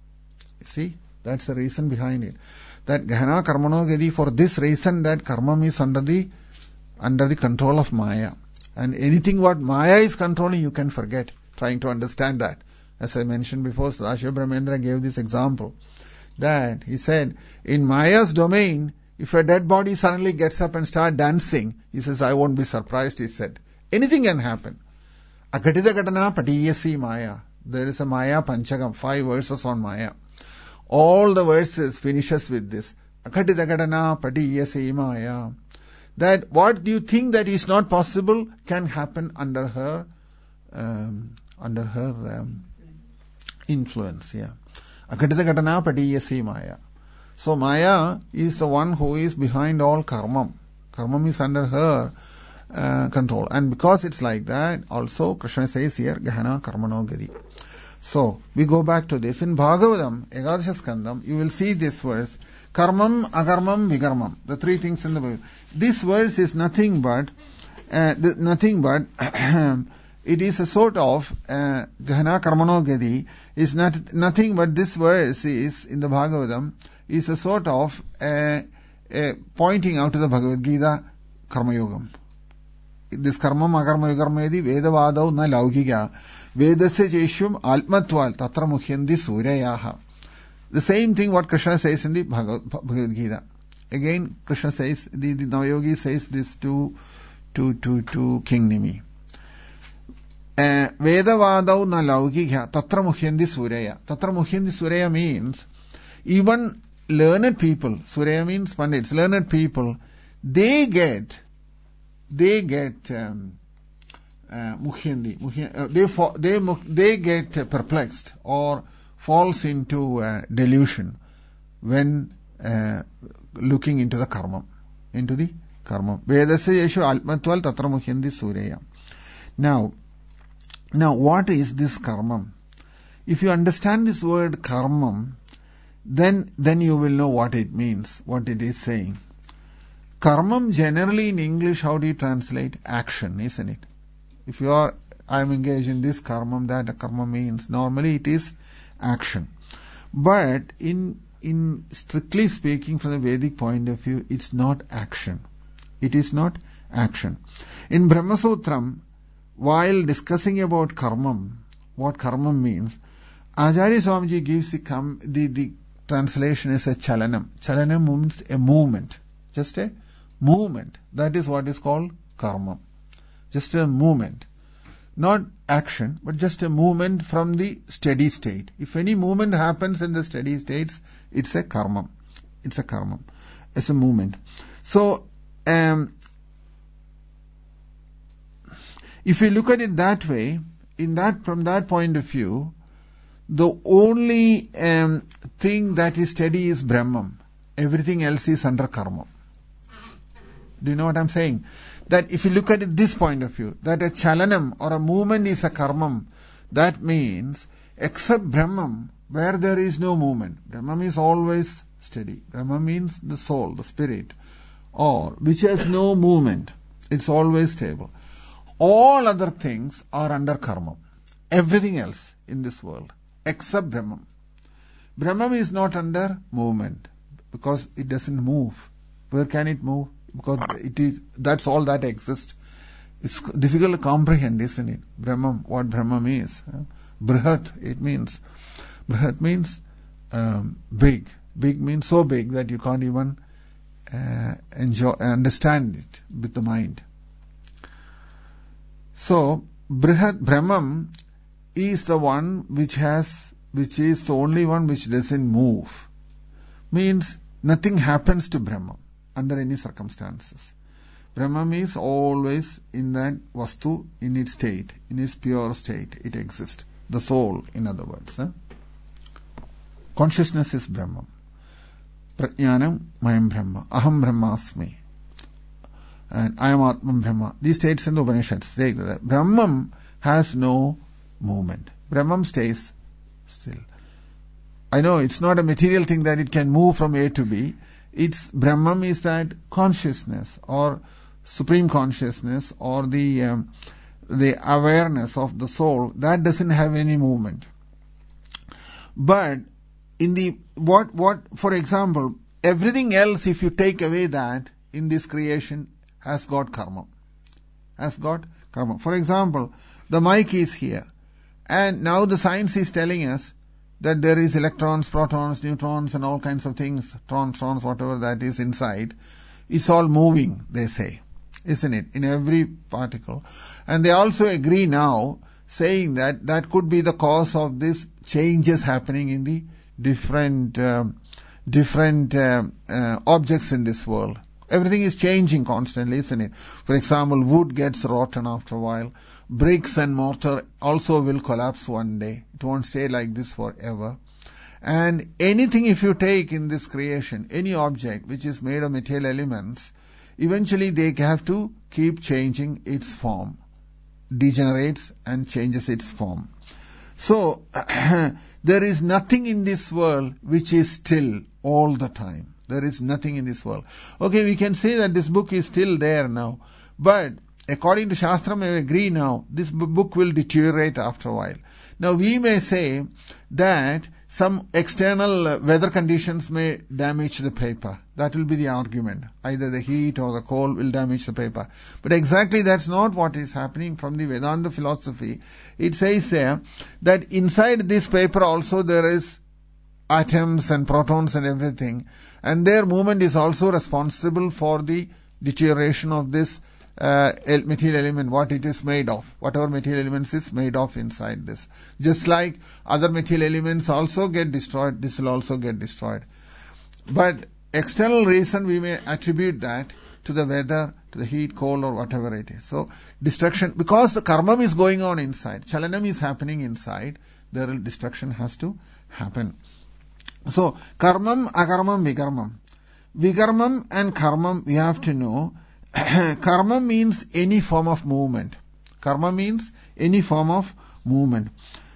See, that's the reason behind it. That Gahana Karmano Gadi, for this reason that karma is under the under the control of Maya. And anything what Maya is controlling, you can forget trying to understand that. As I mentioned before, Sadashiva Brahmendra gave this example. That he said, in Maya's domain, if a dead body suddenly gets up and starts dancing, he says, I won't be surprised, he said. Anything can happen. Akatita Katana Patiyasi Maya. There is a Maya Panchagam, five verses on Maya. All the verses finishes with this. Akatita Katana Patiyasi Maya. That what you think that is not possible can happen under her, um, under her um, influence. Yeah. Akatita Katana Patiyasi Maya. So Maya is the one who is behind all karmam. Karmam is under her uh, control. And because it's like that, also Krishna says here, Gahana Karmano Gari. So, we go back to this. In Bhagavatam, Ekadasha Skandam, you will see this verse, Karmam, Akarmam, Vikarmam. The three things in the Bible. This verse is nothing but, uh, nothing but, it is a sort of, uh, Gahana Karmano Gari, is not, nothing but this verse is, in the Bhagavatam, is a sort of, uh, uh, pointing out to the Bhagavad Gita, Karma Yogam. This Karmam, Akarma, Vikarma, Vedavadav, na Laukika. Vedasya Jeshum Almatwal Tatra Mukhyandi Suryayaha. The same thing what Krishna says in the Bhagavad Gita. Again, Krishna says, the, the Navayogi says this to, to, to, to King Nimi. Vedavadav na laukika Tatra Mukhyandi Suryaya. Tatra Mukhyandi Suryaya means, even learned people, Suryaya means Pandits, learned people, they get, they get, um, Uh, Mukhyandi, uh, they, they, they get uh, perplexed or falls into uh, delusion when uh, looking into the karma, into the karma. Vedasya Yeshu Almatwal Tatra Mukhyandi Surya. Now, now what is this karma? If you understand this word karma, then then you will know what it means, what it is saying. Karmam generally in English, how do you translate? Action, isn't it? If you are, I am engaged in this karma, that karma means, normally it is action. But in, in strictly speaking from the Vedic point of view, it's not action. It is not action. In Brahma Sutram, while discussing about karma, what karma means, Acharya Swamiji gives the, com, the, the translation as a chalanam. Chalanam means a movement. Just a movement. That is what is called karma. Just a movement. Not action, but just a movement from the steady state. If any movement happens in the steady states, it's a karma. It's a karma. It's a movement. So, um, if you look at it that way, in that, from that point of view, the only um, thing that is steady is Brahman. Everything else is under karma. Do you know what I'm saying? That if you look at it this point of view, that a chalanam or a movement is a karmam, that means except Brahman, where there is no movement. Brahman is always steady. Brahman means the soul, the spirit, or which has no movement. It's always stable. All other things are under karma. Everything else in this world, except Brahman. Brahman is not under movement because it doesn't move. Where can it move? Because it is, that's all that exists. It's difficult to comprehend, isn't it? Brahman, what Brahman is. Brihat, it means, Brihat means um, big. Big means so big that you can't even uh, enjoy, understand it with the mind. So, Brihat, Brahman is the one which has, which is the only one which doesn't move. Means nothing happens to Brahman under any circumstances. Brahman is always in that vastu, in its state, in its pure state, it exists. The soul, in other words. Eh? Consciousness is Brahman. Prajnanam mayam Brahma. Aham Brahmasmi. And I am Atman Brahma. These states in the Upanishads say that Brahman has no movement. Brahman stays still. I know it's not a material thing that it can move from A to B. It's Brahman is that consciousness or supreme consciousness or the um, the awareness of the soul that doesn't have any movement. But in the what what for example, everything else, if you take away that in this creation, has got karma. has got karma. For example, the mic is here. And now the science is telling us that there is electrons, protons, neutrons and all kinds of things, trons, trons, whatever that is inside. It's all moving, they say, isn't it, in every particle. And they also agree now, saying that that could be the cause of these changes happening in the different um, different uh, uh, objects in this world. Everything is changing constantly, isn't it? For example, wood gets rotten after a while. Bricks and mortar also will collapse one day. It won't stay like this forever. And anything if you take in this creation, any object which is made of material elements, eventually they have to keep changing its form. Degenerates and changes its form. So, there is nothing in this world which is still all the time. There is nothing in this world. Okay, we can say that this book is still there now. But according to Shastra, we agree now, this book will deteriorate after a while. Now, we may say that some external weather conditions may damage the paper. That will be the argument. Either the heat or the cold will damage the paper. But exactly that's not what is happening from the Vedanta philosophy. It says there that inside this paper also there is atoms and protons and everything. And their movement is also responsible for the deterioration of this uh, material element, what it is made of. Whatever material elements is made of inside this. Just like other material elements also get destroyed, this will also get destroyed. But external reason we may attribute that to the weather, to the heat, cold or whatever it is. So destruction, because the karma is going on inside, chalanam is happening inside, there will destruction has to happen. So karmam, akarmam, vikarmam. Vikarmam and karmam we have to know. Karma means any form of movement. Karma means any form of movement.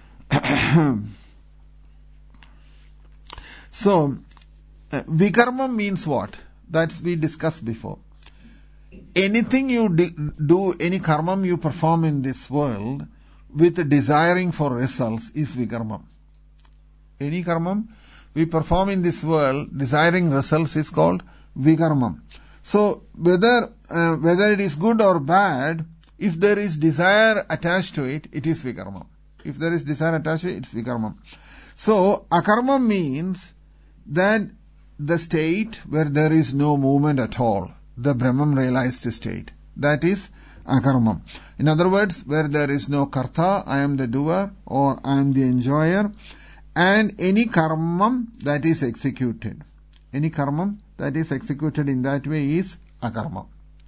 So, uh, vikarma means what? That's we discussed before. Anything you di- do, any karma you perform in this world with desiring for results is vikarma. Any karma we perform in this world desiring results is called vikarma. So whether uh, whether it is good or bad, if there is desire attached to it, it is vikarma. If there is desire attached to it, it's vikarma. So akarma means that the state where there is no movement at all, the Brahman realized state, that is akarma. In other words, where there is no karta, I am the doer or I am the enjoyer, and any karma that is executed. Any karma that is executed in that way is akarma.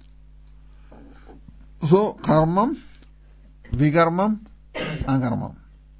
So, karma, vikarma, akarma.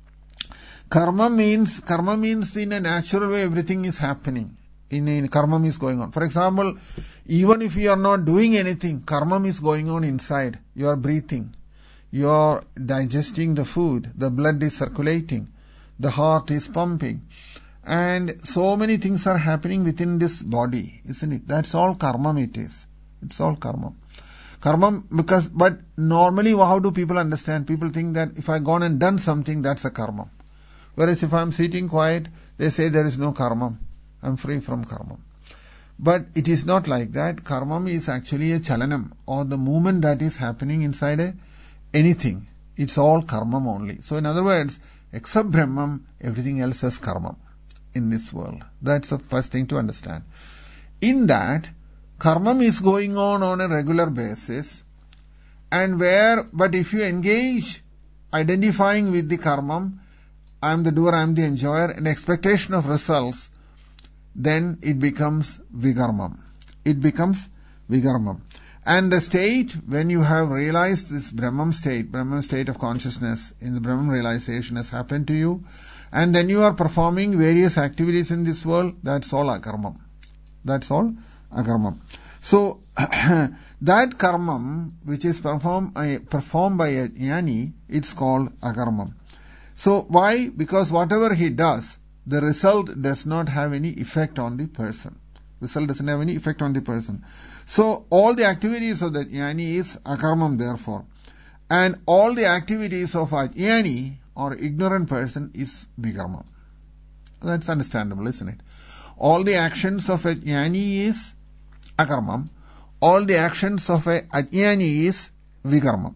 Karma means, karma means in a natural way everything is happening. In, in karma is going on. For example, even if you are not doing anything, karma is going on inside. You are breathing. You are digesting the food. The blood is circulating. The heart is pumping. And so many things are happening within this body, isn't it? That's all karma it is. It's all karma. Karma, because, but normally how do people understand? People think that if I gone and done something, that's a karma. Whereas if I'm sitting quiet, they say there is no karma. I'm free from karma. But it is not like that. Karma is actually a chalanam, or the movement that is happening inside a, anything. It's all karma only. So in other words, except Brahman, everything else is karma in this world. That's the first thing to understand. In that, karma is going on on a regular basis, and where, but if you engage identifying with the karma, I am the doer, I am the enjoyer, an expectation of results, then it becomes vikarma. It becomes vikarma. And the state, when you have realized this Brahman state, Brahman state of consciousness, in the Brahman realization has happened to you, and then you are performing various activities in this world, that's all akarma. That's all akarma. So, that karma, which is performed, uh, performed by a jnani, it's called akarma. So, why? Because whatever he does, the result does not have any effect on the person. Result doesn't have any effect on the person. So, all the activities of the jnani is akarmam therefore. And all the activities of a jnani or ignorant person is vikarma. That's understandable, isn't it? All the actions of a jnani is akarmam. All the actions of a ajnani is vikarmam.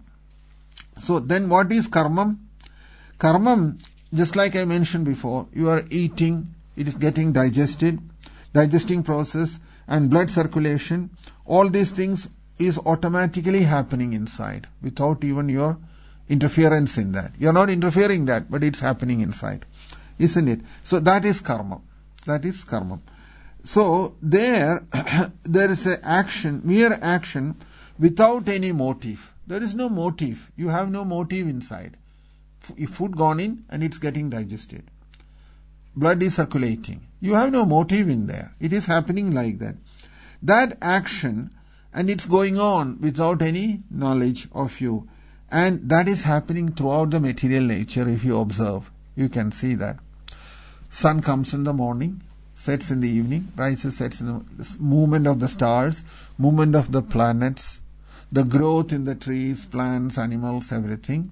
So then what is karmam? Karmam, just like I mentioned before, you are eating, it is getting digested, digesting process and blood circulation, all these things is automatically happening inside without even your interference in that. You are not interfering that, but it's happening inside. Isn't it? So that is karma. That is karma. So there, there is an action, mere action without any motive. There is no motive. You have no motive inside. If food gone in and it's getting digested. Blood is circulating. You have no motive in there. It is happening like that. That action, and it's going on without any knowledge of you. And that is happening throughout the material nature if you observe. You can see that. Sun comes in the morning, sets in the evening, rises, sets in the movement of the stars, movement of the planets, the growth in the trees, plants, animals, everything.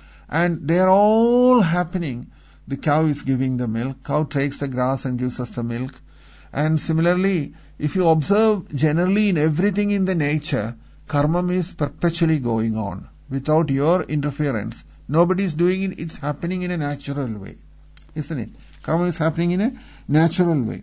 And they are all happening. The cow is giving the milk. Cow takes the grass and gives us the milk. And similarly, if you observe generally in everything in the nature, karma is perpetually going on without your interference. Nobody is doing it. It's happening in a natural way. Isn't it? Karma is happening in a natural way.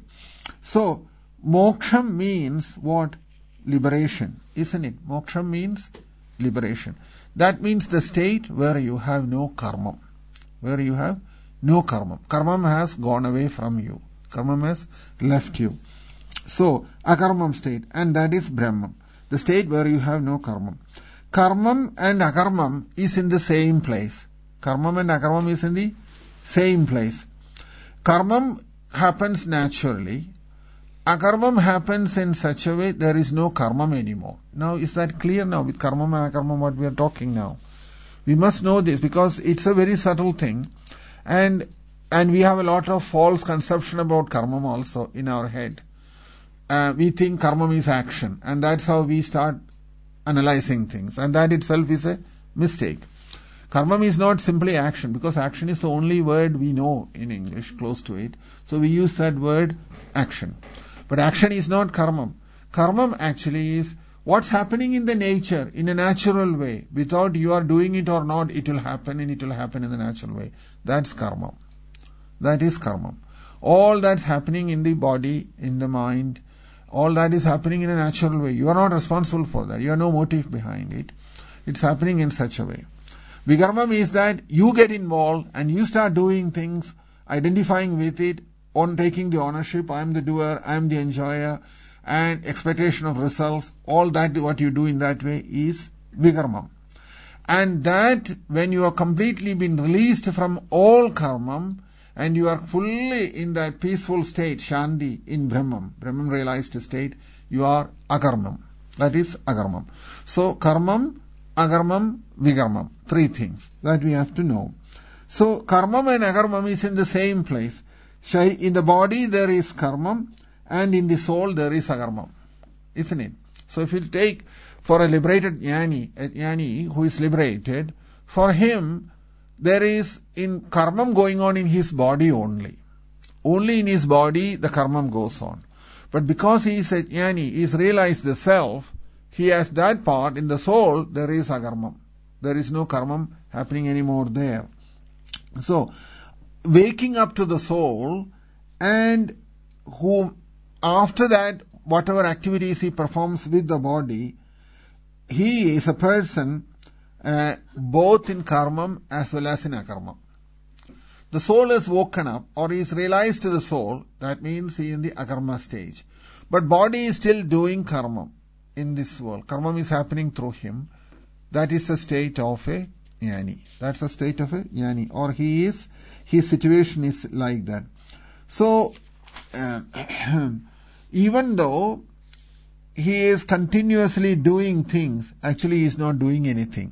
So, moksham means what? Liberation. Isn't it? Moksham means liberation. That means the state where you have no karma. Where you have no karma. Karma has gone away from you. Karma has left you. So, akarmam state, and that is Brahman. The state where you have no karma. Karmam and akarmam is in the same place. Karmam and akarmam is in the same place. Karmam happens naturally. Akarmam happens in such a way there is no karmam anymore. Now, is that clear now with karmam and akarmam what we are talking now? We must know this because it's a very subtle thing. And and we have a lot of false conception about karmam also in our head. Uh, we think karmam is action, and that's how we start analyzing things, and that itself is a mistake. Karmam is not simply action, because action is the only word we know in English close to it, so we use that word action. But action is not karmam. Karmam actually is what's happening in the nature in a natural way. Without you are doing it or not, it will happen, and it will happen in the natural way. That's karmam. That is karmam. All that's happening in the body, in the mind, all that is happening in a natural way. You are not responsible for that. You have no motive behind it. It's happening in such a way. Vikarmam is that you get involved and you start doing things, identifying with it, on taking the ownership. I am the doer, I am the enjoyer, and expectation of results. All that what you do in that way is vikarmam. And that when you are completely been released from all karmam, and you are fully in that peaceful state, shanti, in Brahman, Brahman realized state, you are akarmam. That is akarmam. So, karmam, akarmam, vikarmam. Three things that we have to know. So, karmam and akarmam is in the same place. In the body there is karmam, and in the soul there is akarmam. Isn't it? So, if you take for a liberated jnani, a jnani who is liberated, for him, there is in karmam going on in his body only. Only in his body the karmam goes on. But because he is a jnani, he has realized the self, he has that part. In the soul, there is akarmam. There is no karmam happening anymore there. So, waking up to the soul, and who after that, whatever activities he performs with the body, he is a person Uh, both in karmam as well as in akarmam. The soul is woken up or is realized to the soul, that means he is in the akarma stage. But body is still doing karmam in this world. Karmam is happening through him. That is the state of a jnani. That's the state of a jnani. Or he is, his situation is like that. So, uh, even though he is continuously doing things, actually he is not doing anything.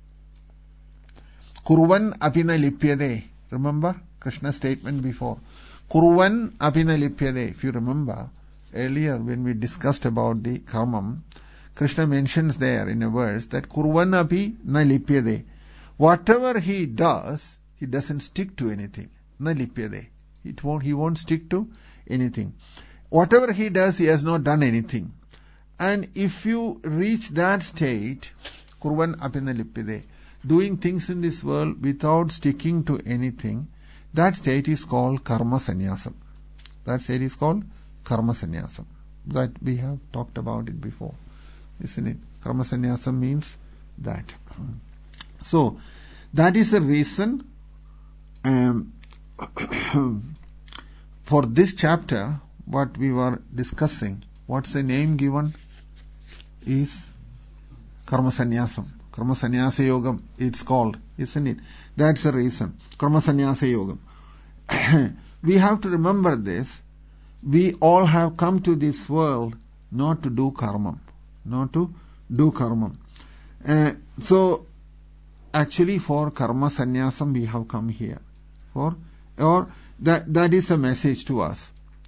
Kurvan apina lipyade. Remember Krishna's statement before. Kurvan apina lipyade. If you remember, earlier when we discussed about the karmam, Krishna mentions there in a verse that Kurvan api na lipyade. Whatever he does, he doesn't stick to anything. Na lipyade. It won't, he won't stick to anything. Whatever he does, he has not done anything. And if you reach that state, kurvan apina lipide, doing things in this world without sticking to anything, that state is called karma sannyasam. That state is called karma sannyasam. That we have talked about it before, isn't it? Karma sannyasam means that. So, that is the reason um, for this chapter, what we were discussing, what's the name given is Karma Sannyasam. Karma Sannyasa Yogam, it's called, isn't it? That's the reason. Karma Sannyasa Yogam. We have to remember this. We all have come to this world not to do karma. Not to do karma. Uh, so, actually for Karma Sannyasam we have come here. For, or that, that is a message to us.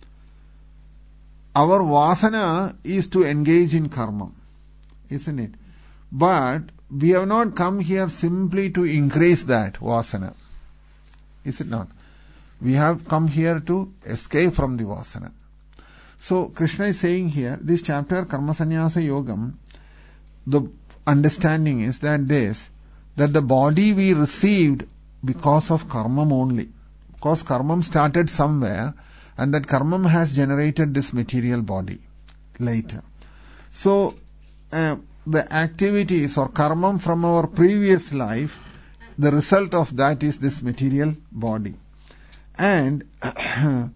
Our vasana is to engage in karma, isn't it? But we have not come here simply to increase that vasana. Is it not? We have come here to escape from the vasana. So Krishna is saying here, this chapter, Karma Sannyasa Yogam, the understanding is that this, that the body we received because of karma only. Because karma started somewhere, and that karma has generated this material body later. So, uh, the activities or karma from our previous life, the result of that is this material body. And uh,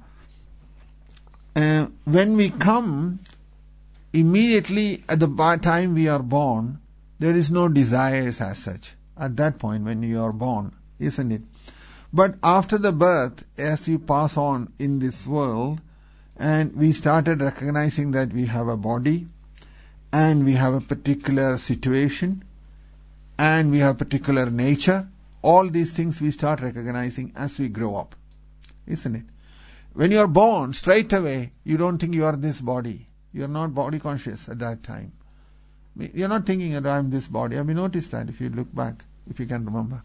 when we come, immediately at the time we are born, there is no desires as such. At that point when you are born, isn't it? But after the birth, as you pass on in this world, and we started recognizing that we have a body, and we have a particular situation, and we have particular nature, all these things we start recognizing as we grow up, isn't it? When you are born, straight away, you don't think you are this body. You are not body conscious at that time. You are not thinking that I am this body. Have you noticed that if you look back? If you can remember.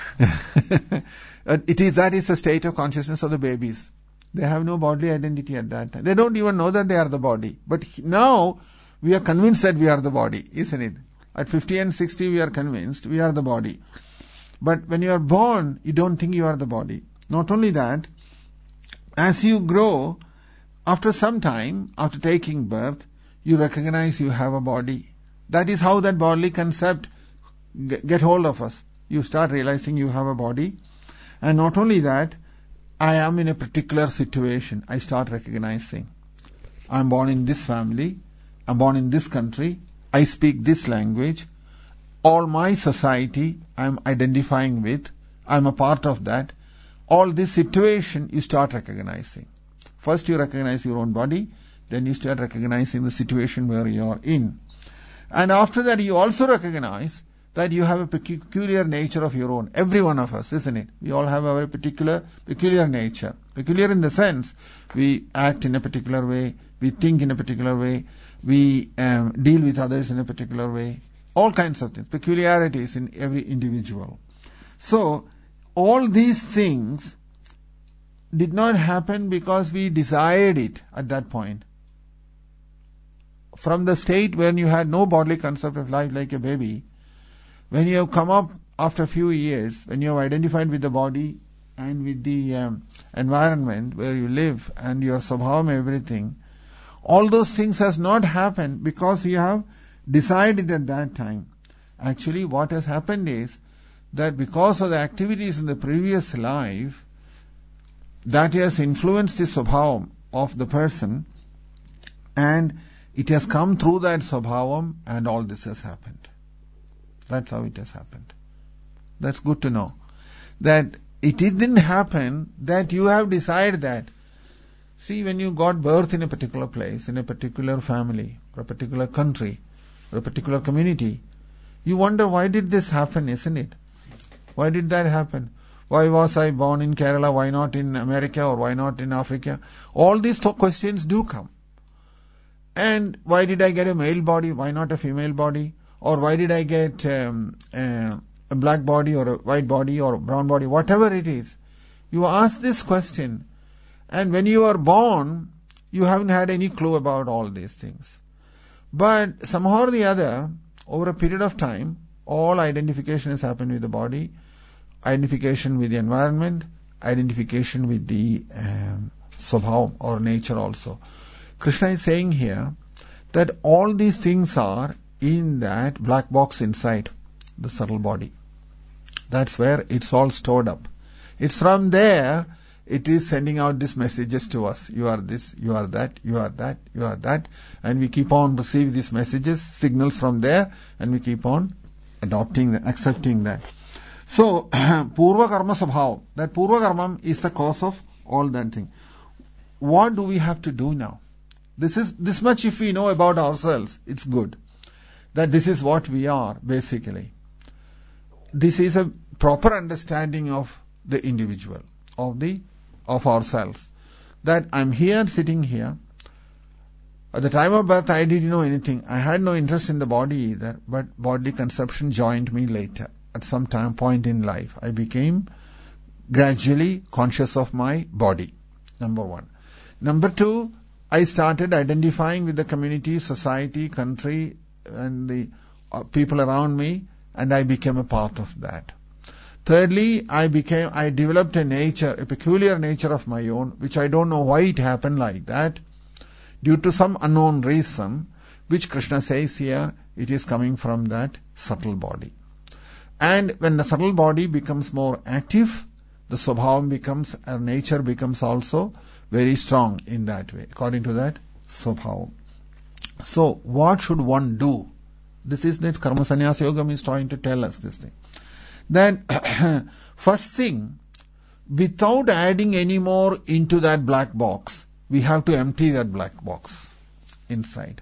it is, that is the state of consciousness of the babies. They have no bodily identity at that time. They don't even know that they are the body. But now, we are convinced that we are the body, isn't it? At fifty and sixty, we are convinced we are the body. But when you are born, you don't think you are the body. Not only that, as you grow, after some time, after taking birth, you recognize you have a body. That is how that bodily concept get hold of us. You start realizing you have a body. And not only that, I am in a particular situation. I start recognizing. I am born in this family. I am born in this country. I speak this language. All my society I am identifying with. I am a part of that. All this situation you start recognizing. First you recognize your own body. Then you start recognizing the situation where you are in. And after that you also recognize that you have a peculiar nature of your own. Every one of us, isn't it? We all have a very particular, peculiar nature. Peculiar in the sense, we act in a particular way, we think in a particular way, we um, deal with others in a particular way. All kinds of things. Peculiarities in every individual. So, all these things did not happen because we desired it at that point. From the state when you had no bodily concept of life like a baby, when you have come up after a few years, when you have identified with the body and with the um, environment where you live and your svabhavam, everything, all those things has not happened because you have decided at that time. Actually, what has happened is that because of the activities in the previous life, that has influenced the svabhavam of the person, and it has come through that svabhavam, and all this has happened. That's how it has happened. That's good to know. That it didn't happen that you have decided that. See, when you got birth in a particular place, in a particular family, or a particular country, or a particular community, you wonder why did this happen, isn't it? Why did that happen? Why was I born in Kerala? Why not in America? Or why not in Africa? All these questions do come. And why did I get a male body? Why not a female body? Or why did I get um, uh, a black body or a white body or a brown body? Whatever it is. You ask this question. And when you are born, you haven't had any clue about all these things. But somehow or the other, over a period of time, all identification has happened with the body, identification with the environment, identification with the um, swabhavam or nature also. Krishna is saying here that all these things are in that black box inside the subtle body. That's where it's all stored up. It's from there it is sending out these messages to us. You are this, you are that, you are that, you are that. And we keep on receiving these messages, signals from there, and we keep on adopting them, accepting that. So, Purva Karma Sabhav, that Purva Karma is the cause of all that thing. What do we have to do now? This is, this much if we know about ourselves, it's good. That this is what we are, basically. This is a proper understanding of the individual, of the of ourselves. That I'm here, sitting here. At the time of birth, I didn't know anything. I had no interest in the body either, but bodily conception joined me later. At some time point in life, I became gradually conscious of my body. Number one. Number two, I started identifying with the community, society, country, and the uh, people around me, and I became a part of that. Thirdly, I became, I developed a nature, a peculiar nature of my own, which I don't know why it happened like that, due to some unknown reason, which Krishna says here, it is coming from that subtle body. And when the subtle body becomes more active, the swabhavam becomes, our nature becomes also very strong in that way, according to that swabhavam. So, what should one do? This is that Karma Sannyasa Yogam is trying to tell us this thing. Then, first thing, without adding any more into that black box, we have to empty that black box inside.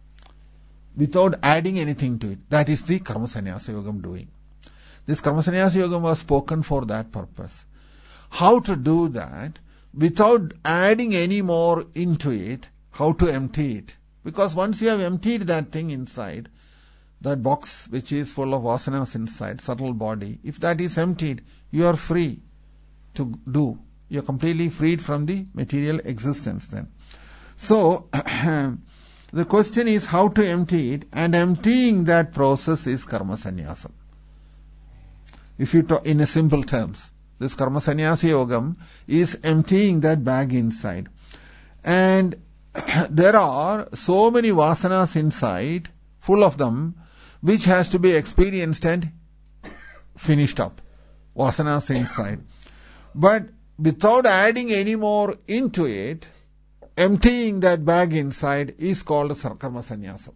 Without adding anything to it. That is the Karma Sannyasa Yogam doing. This Karma Sannyasa Yogam was spoken for that purpose. How to do that without adding any more into it, how to empty it. Because once you have emptied that thing inside, that box which is full of vasanas inside, subtle body, if that is emptied, you are free to do. You are completely freed from the material existence then. So, the question is how to empty it, and emptying that process is Karma Sannyasa. If you talk in a simple terms, this Karma Sannyasa Yogam is emptying that bag inside. And there are so many vasanas inside, full of them, which has to be experienced and finished up. Vasanas inside. But without adding any more into it, emptying that bag inside is called Karma Sannyasa.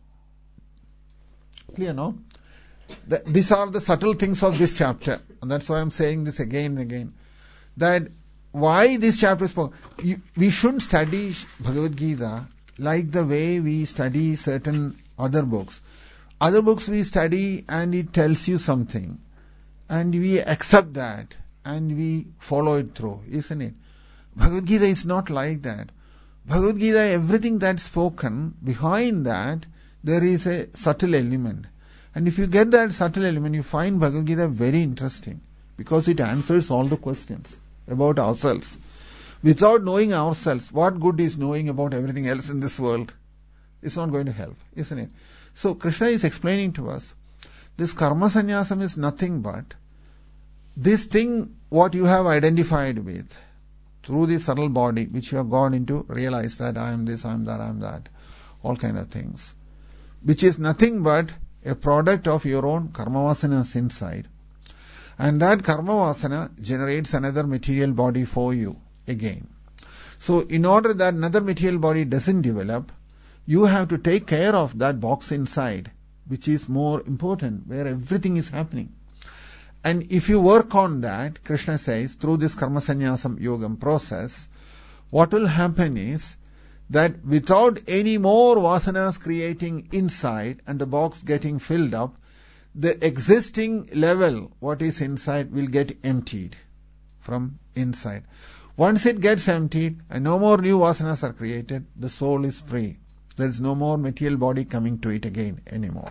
Clear, no? The, these are the subtle things of this chapter. And that's why I'm saying this again and again. That why this chapter is spoken. We shouldn't study Bhagavad Gita like the way we study certain other books. Other books we study and it tells you something. And we accept that. And we follow it through. Isn't it? Bhagavad Gita is not like that. Bhagavad Gita, everything that's spoken, behind that, there is a subtle element. And if you get that subtle element, you find Bhagavad Gita very interesting. Because it answers all the questions about ourselves. Without knowing ourselves, what good is knowing about everything else in this world? It's not going to help, isn't it? So Krishna is explaining to us, this Karma Sannyasam is nothing but this thing what you have identified with through the subtle body which you have gone into, realize that I am this, I am that, I am that, all kind of things, which is nothing but a product of your own karma vasanas inside. And that karma vasana generates another material body for you again. So in order that another material body doesn't develop, you have to take care of that box inside, which is more important, where everything is happening. And if you work on that, Krishna says, through this Karma Sannyasam Yogam process, what will happen is that without any more vasanas creating inside and the box getting filled up, the existing level, what is inside, will get emptied from inside. Once it gets emptied and no more new vasanas are created, the soul is free. There is no more material body coming to it again anymore.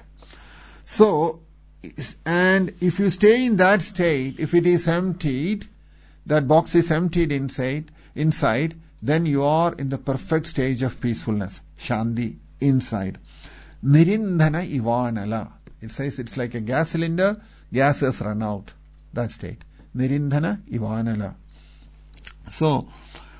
So, and if you stay in that state, if it is emptied, that box is emptied inside, inside, then you are in the perfect stage of peacefulness, Shanti, inside. Nirindhana Ivanala. It says it's like a gas cylinder, gas has run out. That state. Nirindhana ivanala. So,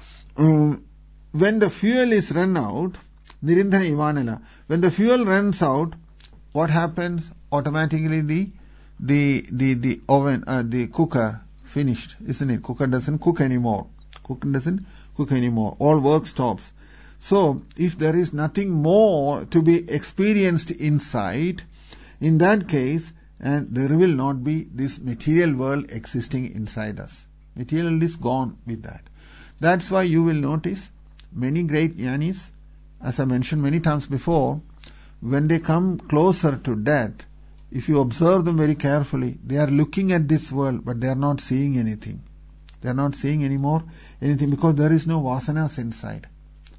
um, when the fuel is run out, Nirindhana ivanala, when the fuel runs out, what happens? Automatically the the the the oven, uh, the cooker finished, isn't it? Cooker doesn't cook anymore. Cooker doesn't cook anymore. All work stops. So, if there is nothing more to be experienced inside, in that case, and there will not be this material world existing inside us. Material is gone with that. That's why you will notice many great jnanis, as I mentioned many times before, when they come closer to death, if you observe them very carefully, they are looking at this world, but they are not seeing anything. They are not seeing anymore anything because there is no vasanas inside.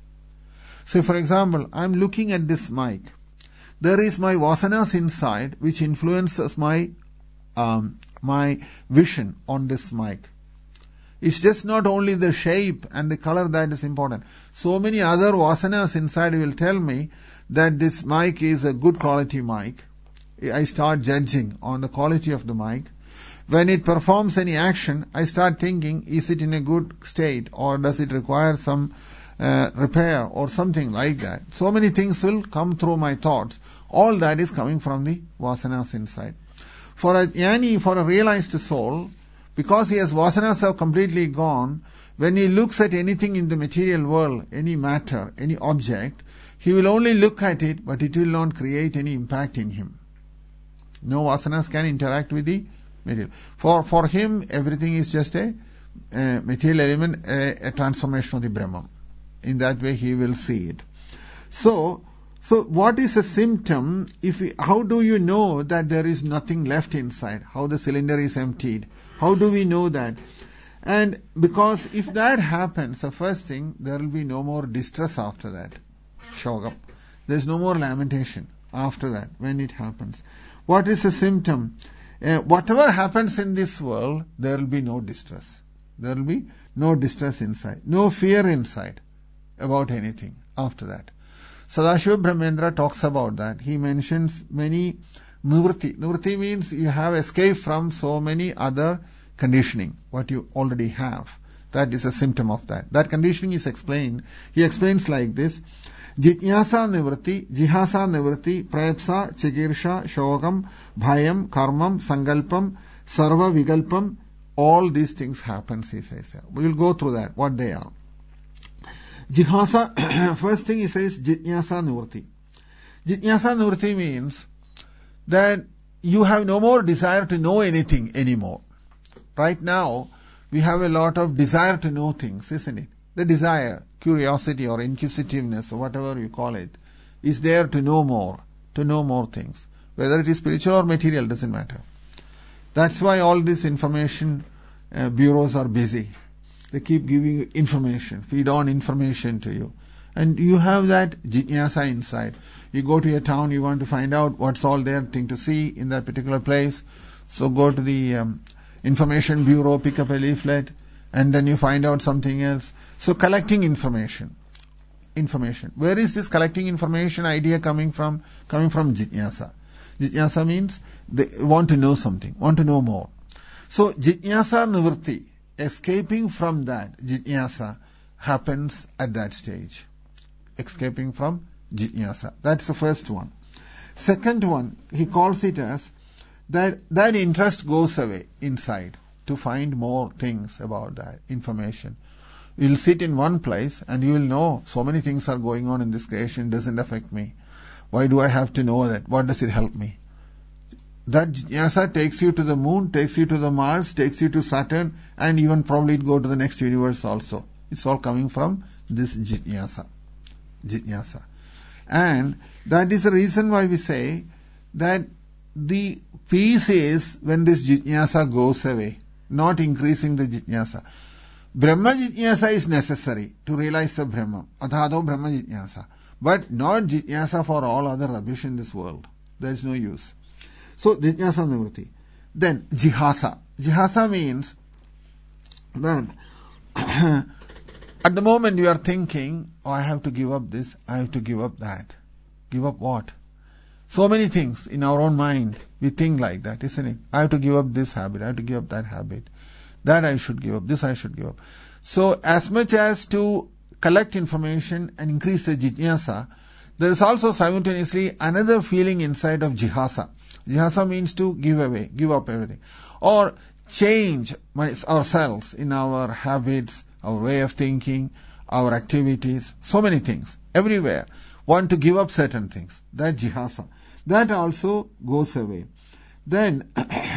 So, for example, I am looking at this mic. There is my vasanas inside which influences my um, my vision on this mic. It's just not only the shape and the color that is important. So many other vasanas inside will tell me that this mic is a good quality mic. I start judging on the quality of the mic. When it performs any action, I start thinking, is it in a good state or does it require some uh, repair or something like that. So many things will come through my thoughts. All that is coming from the vasanas inside. For a jnani, for a realized soul, because he has vasanas have completely gone, when he looks at anything in the material world, any matter, any object, he will only look at it, but it will not create any impact in him. No vasanas can interact with the material. For for him, everything is just a, a material element, a, a transformation of the Brahman. In that way, he will see it. So, so what is a symptom? If we, how do you know that there is nothing left inside? How the cylinder is emptied? How do we know that? And because if that happens, the first thing, there will be no more distress after that. Shogam. There is no more lamentation after that when it happens. What is a symptom? Uh, whatever happens in this world, there will be no distress. There will be no distress inside. No fear inside about anything after that. Sadashiva Brahmendra talks about that. He mentions many nivritti. Nivritti means you have escaped from so many other conditioning, what you already have. That is a symptom of that. That conditioning is explained. He explains like this. Jitnyasa nivritti, jihasa nivritti, prayapsa, chikirsha, shogam, bhayam, karmam, sangalpam, sarva vigalpam, all these things happen, he says. We will go through that, what they are. Jihasa, first thing he says, jitnyasa nivritti. Jitnyasa nivritti means that you have no more desire to know anything anymore. Right now, we have a lot of desire to know things, isn't it? The desire, curiosity or inquisitiveness or whatever you call it, is there to know more, to know more things. Whether it is spiritual or material, doesn't matter. That's why all these information uh, bureaus are busy. They keep giving you information, feed on information to you. And you have that jitnyasa inside. You go to a town, you want to find out what's all there, thing to see in that particular place. So go to the um, information bureau, pick up a leaflet, and then you find out something else. So collecting information. Information. Where is this collecting information idea coming from? Coming from jitnyasa. Jitnyasa means they want to know something, want to know more. So jitnyasa nivritti, escaping from that jitnyasa, happens at that stage. Escaping from jitnyasa. That's the first one. Second one, he calls it as that that interest goes away inside to find more things about that information. You'll sit in one place and you will know so many things are going on in this creation, it doesn't affect me. Why do I have to know that? What does it help me? That jitnyasa takes you to the moon, takes you to the Mars, takes you to Saturn, and even probably it go to the next universe also. It's all coming from this jitnyasa. Jitnyasa. And that is the reason why we say that the peace is when this jitnyasa goes away, not increasing the jitnyasa. Brahma jitnyasa is necessary to realize the Brahma. Adhado Brahma jitnyasa. But not jitnyasa for all other rubbish in this world. There is no use. So, jitnyasa nivritti. Then, jihasa. Jihasa means that at the moment you are thinking, oh, I have to give up this, I have to give up that. Give up what? So many things in our own mind, we think like that, isn't it? I have to give up this habit, I have to give up that habit. That I should give up, this I should give up. So as much as to collect information and increase the jijnasa, there is also simultaneously another feeling inside of jihasa. Jihasa means to give away, give up everything. Or change my, ourselves in our habits, our way of thinking, our activities, so many things, everywhere. Want to give up certain things. That jihasa. That also goes away. Then,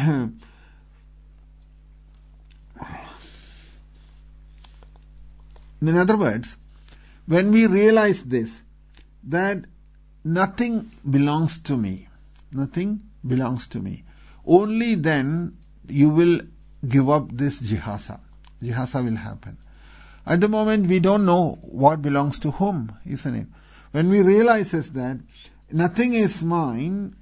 in other words, when we realize this, that nothing belongs to me, nothing belongs to me, only then you will give up this jihasa. Jihasa will happen. At the moment, we don't know what belongs to whom, isn't it? When we realize that nothing is mine,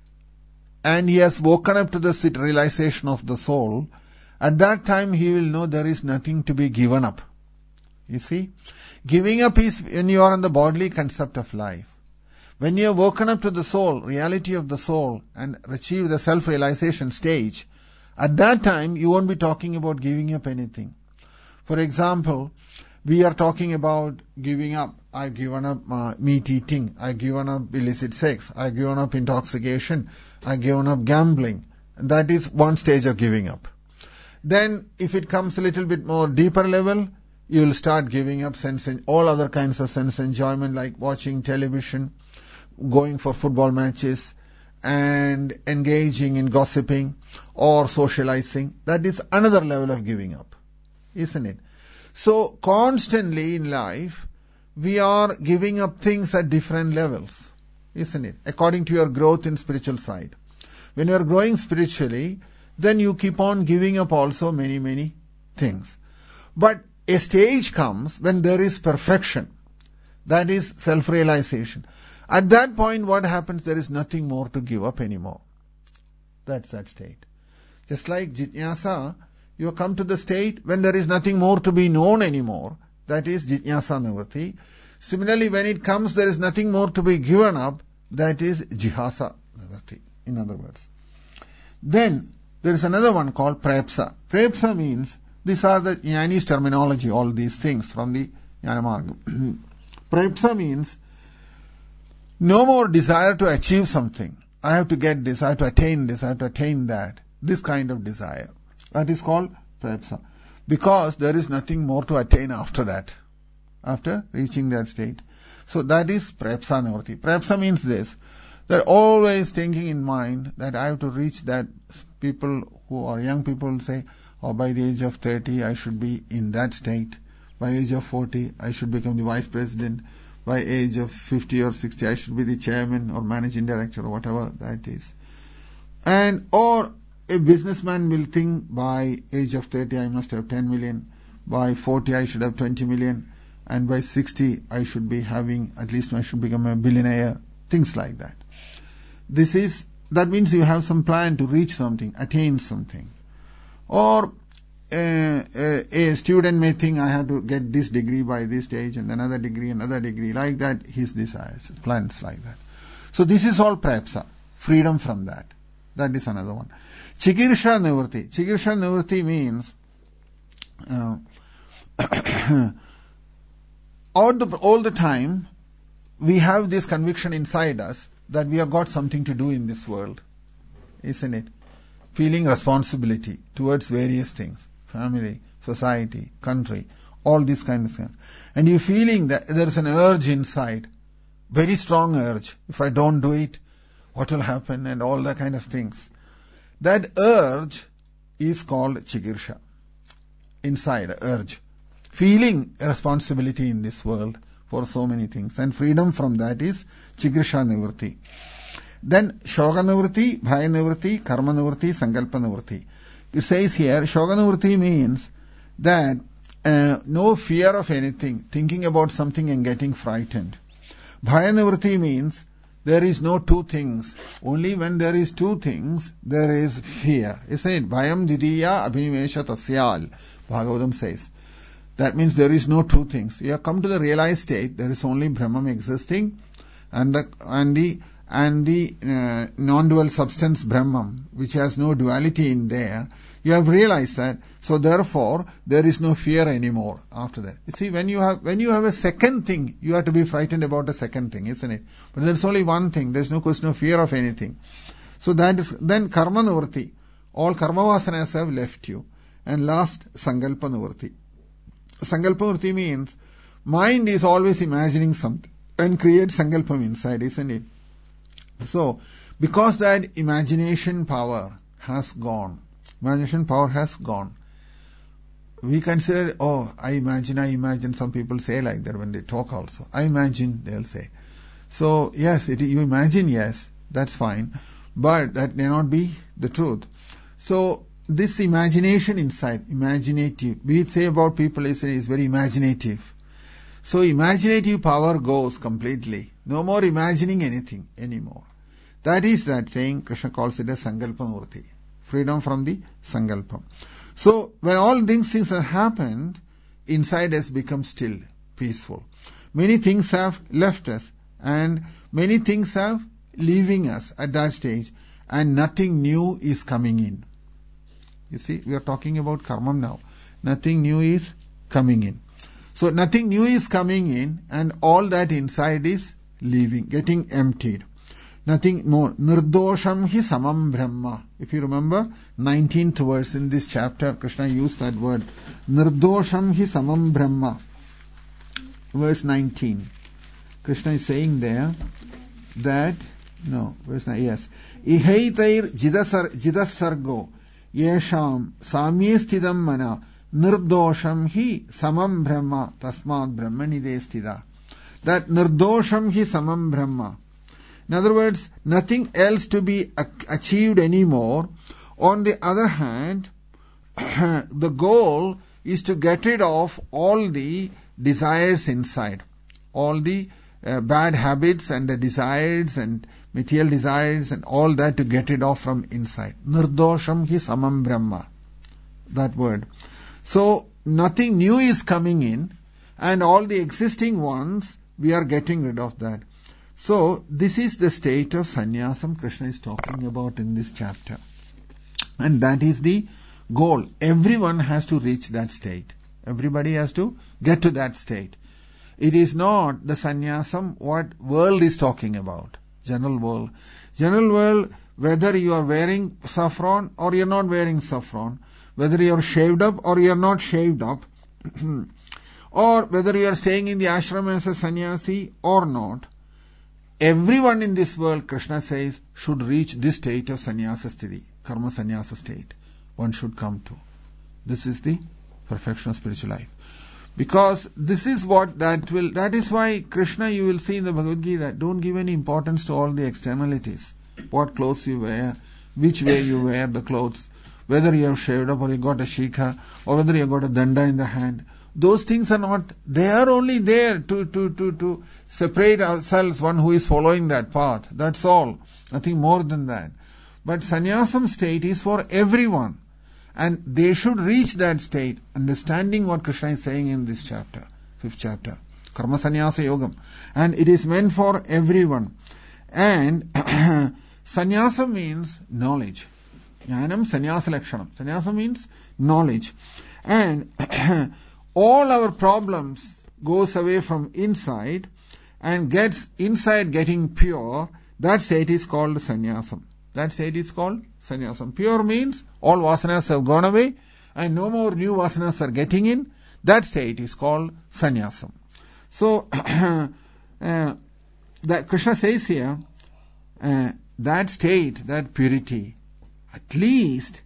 and he has woken up to the realization of the soul, at that time he will know there is nothing to be given up. You see? Giving up is when you are in the bodily concept of life. When you have woken up to the soul, reality of the soul, and achieve the self-realization stage, at that time you won't be talking about giving up anything. For example, we are talking about giving up. I've given up uh, meat eating. I've given up illicit sex. I've given up intoxication. I've given up gambling. That is one stage of giving up. Then if it comes a little bit more deeper level, you will start giving up sense and all other kinds of sense enjoyment, like watching television, going for football matches, and engaging in gossiping or socializing. That is another level of giving up, isn't it? So constantly in life, we are giving up things at different levels, isn't it? According to your growth in spiritual side. When you are growing spiritually, then you keep on giving up also many, many things. But a stage comes when there is perfection. That is self-realization. At that point, what happens? There is nothing more to give up anymore. That's that state. Just like jijnasa, you come to the state when there is nothing more to be known anymore. That is jijnasa nivritti. Similarly, when it comes, there is nothing more to be given up. That is jihasa nivritti, in other words. Then, there is another one called prepsa. Prepsa means, these are the Jnani's terminology, all these things from the Jnana Marga. Prepsa means, no more desire to achieve something. I have to get this, I have to attain this, I have to attain that. This kind of desire. That is called prepsa. Because there is nothing more to attain after that. After reaching that state. So that is prepsa nivritti. Prepsa means this. They're always thinking in mind that I have to reach that. People who are young people say, oh, by the age of thirty, I should be in that state. By age of forty, I should become the vice president. By age of fifty or sixty, I should be the chairman or managing director or whatever that is. And, or a businessman will think by age of thirty, I must have ten million. By forty, I should have twenty million. And by sixty, I should be having, at least I should become a billionaire. Things like that. This is, that means you have some plan to reach something, attain something. Or a, a, a student may think, I have to get this degree by this stage, and another degree, another degree, like that, his desires, plans like that. So this is all prepsa, freedom from that. That is another one. Chikirsha nivritti. Chikirsha nivritti means uh, all, the, all the time we have this conviction inside us that we have got something to do in this world, isn't it? Feeling responsibility towards various things, family, society, country, all these kind of things. And you're feeling that there is an urge inside, very strong urge. If I don't do it, what will happen, and all that kind of things. That urge is called chikirsha. Inside, urge. Feeling a responsibility in this world for so many things. And freedom from that is chikirsha nivritti. Then shoga nivritti, bhaya nivritti, karma nivritti, sankalpa nivritti. It says here, shoga nivritti means that uh, no fear of anything, thinking about something and getting frightened. Bhaya nivritti means there is no two things. Only when there is two things, there is fear. It says, bhayam didhiya abhinimesha tasyal. Bhagavatam says. That means there is no two things. You have come to the realized state, there is only Brahman existing, and the, and the and the uh, non-dual substance Brahman, which has no duality in there, you have realized that. So therefore, there is no fear anymore after that. You see, when you have when you have a second thing, you have to be frightened about a second thing, isn't it? But there's only one thing. There's no question of fear of anything. So that is then karma nivritti. All karma vasanas have left you. And last, sankalpa nivritti. Sankalpa nivritti means mind is always imagining something and creates sankalpam inside, isn't it? So, because that imagination power has gone, imagination power has gone, we consider, oh, I imagine, I imagine. Some people say like that when they talk also. I imagine, they'll say. So, yes, it, you imagine, yes, that's fine. But that may not be the truth. So, this imagination inside, imaginative, we say about people is, is very imaginative. So, imaginative power goes completely. No more imagining anything anymore. That is that thing, Krishna calls it as Sankalpa Nivritti. Freedom from the Sankalpam. So, when all these things have happened, inside us becomes still, peaceful. Many things have left us, and many things have leaving us at that stage, and nothing new is coming in. You see, we are talking about karma now. Nothing new is coming in. So, nothing new is coming in, and all that inside is leaving, getting emptied. Nothing more. Nirdosham hi samam brahma. If you remember, nineteenth verse in this chapter, Krishna used that word. Nirdosham hi samam brahma. Verse nineteen. Krishna is saying there that, no, verse nine, yes. Ihaitair jidasar, jidasargo yesham samye stidam mana nirdosham hi samam brahma tasmad brahmanide stida. That nirdosham hi samam brahma. In other words, nothing else to be achieved anymore. On the other hand, the goal is to get rid of all the desires inside. All the uh, bad habits and the desires and material desires and all that to get rid of from inside. Nirdosham hi samam brahma. That word. So, nothing new is coming in, and all the existing ones, we are getting rid of that. So, this is the state of sannyasam Krishna is talking about in this chapter. And that is the goal. Everyone has to reach that state. Everybody has to get to that state. It is not the sannyasam what world is talking about. General world. General world, whether you are wearing saffron or you are not wearing saffron, whether you are shaved up or you are not shaved up, or whether you are staying in the ashram as a sannyasi or not, everyone in this world, Krishna says, should reach this state of sannyasa sthiti, karma sannyasa state. One should come to. This is the perfection of spiritual life. Because this is what that will, that is why Krishna, you will see in the Bhagavad Gita, don't give any importance to all the externalities. What clothes you wear, which way you wear the clothes, whether you have shaved up or you got a shikha, or whether you got a danda in the hand. Those things are not, they are only there to, to, to, to separate ourselves, one who is following that path. That's all. Nothing more than that. But sannyasam state is for everyone. And they should reach that state, understanding what Krishna is saying in this chapter, fifth chapter. Karma sannyasa yogam. And it is meant for everyone. And sannyasa means knowledge. Jnanam sannyasa lakshanam. Sannyasa means knowledge. And all our problems goes away from inside and gets inside getting pure. That state is called sannyasam. That state is called sannyasam. Pure means all vasanas have gone away and no more new vasanas are getting in. That state is called sannyasam. So, uh, that Krishna says here, uh, that state, that purity, at least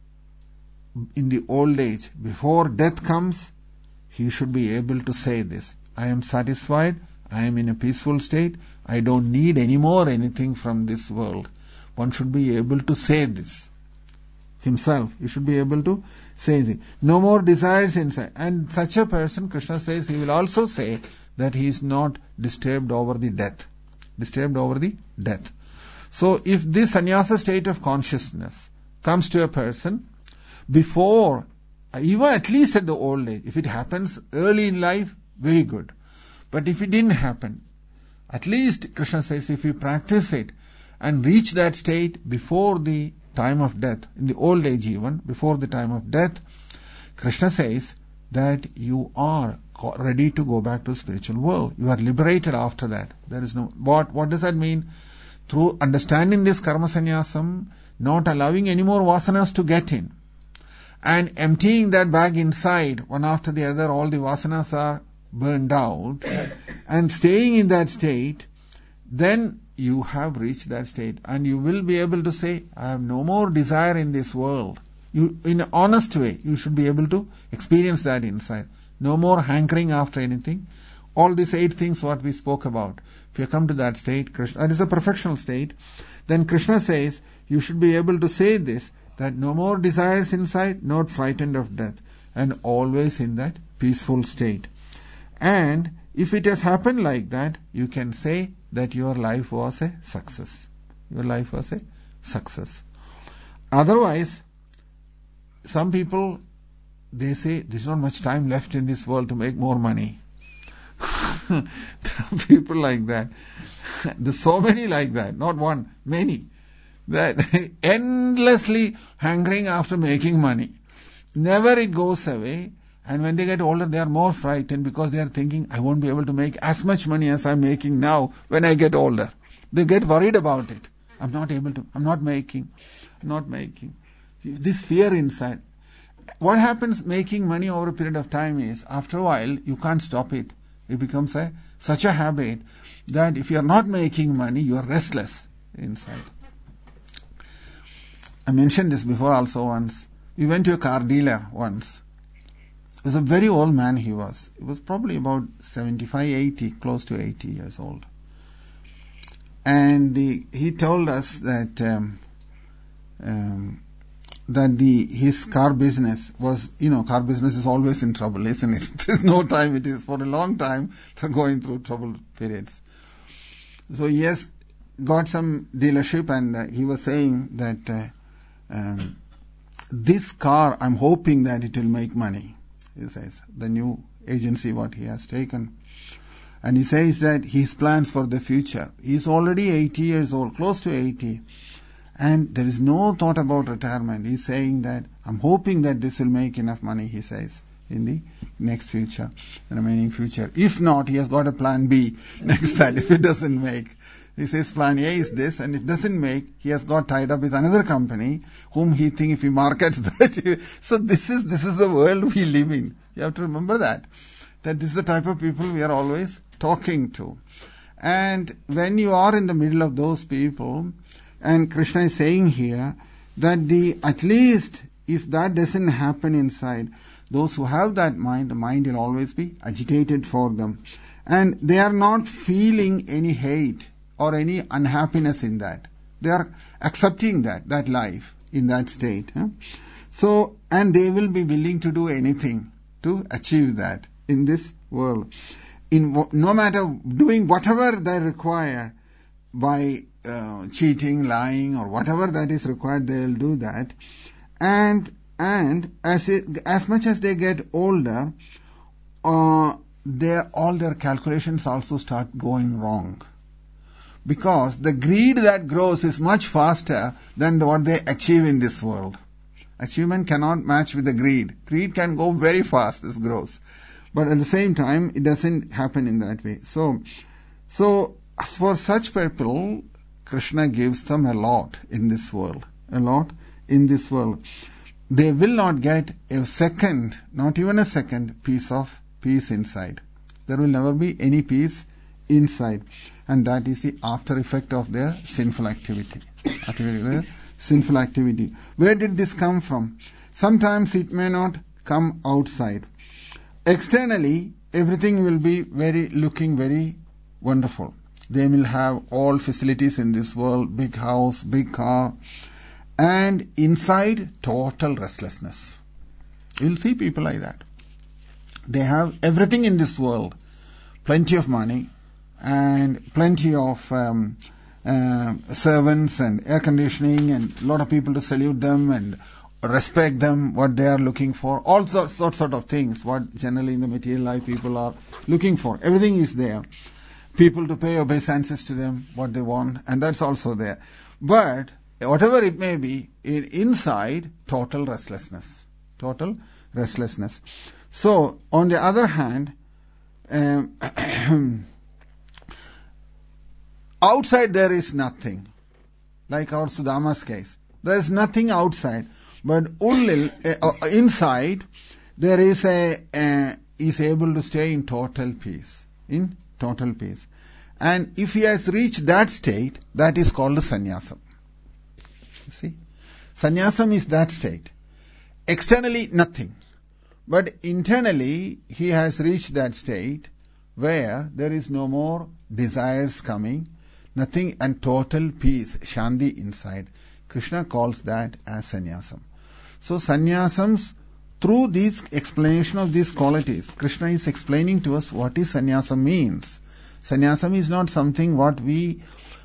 in the old age, before death comes, he should be able to say this. I am satisfied, I am in a peaceful state, I don't need any more anything from this world. One should be able to say this himself. He should be able to say this. No more desires inside. And such a person, Krishna says, he will also say that he is not disturbed over the death. Disturbed over the death. So if this sannyasa state of consciousness comes to a person before, even at least at the old age, if it happens early in life, very good. But if it didn't happen, At least, Krishna says, if you practice it and reach that state before the time of death, in the old age even, before the time of death, Krishna says that you are ready to go back to the spiritual world. You are liberated after that. There is no, what, what does that mean? Through understanding this karma sannyasam, not allowing any more vasanas to get in, and emptying that bag inside, one after the other, all the vasanas are burned out, and staying in that state, then you have reached that state, and you will be able to say, I have no more desire in this world. You, in an honest way, you should be able to experience that inside. No more hankering after anything. All these eight things what we spoke about. If you come to that state, Krishna, that is a perfectional state, then Krishna says, you should be able to say this, that no more desires inside, not frightened of death, and always in that peaceful state. And if it has happened like that, you can say that your life was a success. Your life was a success. Otherwise, some people, they say, there's not much time left in this world to make more money. People like that. There's so many like that, not one, many. That endlessly hankering after making money. Never it goes away. And when they get older, they are more frightened because they are thinking, I won't be able to make as much money as I'm making now when I get older. They get worried about it. I'm not able to, I'm not making, I'm not making. This fear inside. What happens making money over a period of time is, after a while, you can't stop it. It becomes a such a habit that if you are not making money, you are restless inside. I mentioned this before also once. We went to a car dealer once. He was a very old man he was. He was probably about seventy-five, eighty, close to eighty years old. And the, he told us that um, um, that the his car business was, you know, car business is always in trouble, isn't it? There's no time, it is for a long time they're going through trouble periods. So he has got some dealership, and uh, he was saying that uh, um, this car, I'm hoping that it will make money. He says, the new agency what he has taken. And he says that his plans for the future. He's already eighty years old, close to eighty. And there is no thought about retirement. He's saying that, I'm hoping that this will make enough money, he says, in the next future, the remaining future. If not, he has got a plan B next time, if it doesn't make. He says plan A is this, and if it doesn't make, he has got tied up with another company, whom he thinks if he markets that. So this is, this is the world we live in. You have to remember that. That this is the type of people we are always talking to. And when you are in the middle of those people, and Krishna is saying here, that the, at least if that doesn't happen inside, those who have that mind, the mind will always be agitated for them. And they are not feeling any hate or any unhappiness in that. They are accepting that, that life in that state. Huh? So, and they will be willing to do anything to achieve that in this world. In no matter doing whatever they require by uh, cheating, lying, or whatever that is required, they will do that. And and as it, as much as they get older, uh, their all their calculations also start going wrong. Because the greed that grows is much faster than what they achieve in this world. Achievement cannot match with the greed. Greed can go very fast, this grows. But at the same time, it doesn't happen in that way. So, so for such people, Krishna gives them a lot in this world. A lot in this world. They will not get a second, not even a second, piece of peace inside. There will never be any peace inside. And that is the after effect of their sinful activity. Their sinful activity. Where did this come from? Sometimes it may not come outside. Externally, everything will be very looking very wonderful. They will have all facilities in this world, big house, big car, and inside, total restlessness. You'll see people like that. They have everything in this world, plenty of money, and plenty of um, uh, servants and air conditioning, and a lot of people to salute them and respect them, what they are looking for, all sorts, sorts of things, what generally in the material life people are looking for. Everything is there. people to pay obeisances to them, what they want, and that's also there. But whatever it may be, in, inside, total restlessness. Total restlessness. So, on the other hand, um, outside there is nothing. Like our Sudama's case. There is nothing outside. But ullil, uh, inside, there is a, uh, is able to stay in total peace. In total peace. And if he has reached that state, that is called sannyasam. You see? Sannyasam is that state. Externally, nothing. But internally, he has reached that state where there is no more desires coming, nothing, and total peace, shanti inside. Krishna calls that as sannyasam. So sannyasams, through this explanation of these qualities, Krishna is explaining to us what is sannyasam means. Sannyasam is not something what we...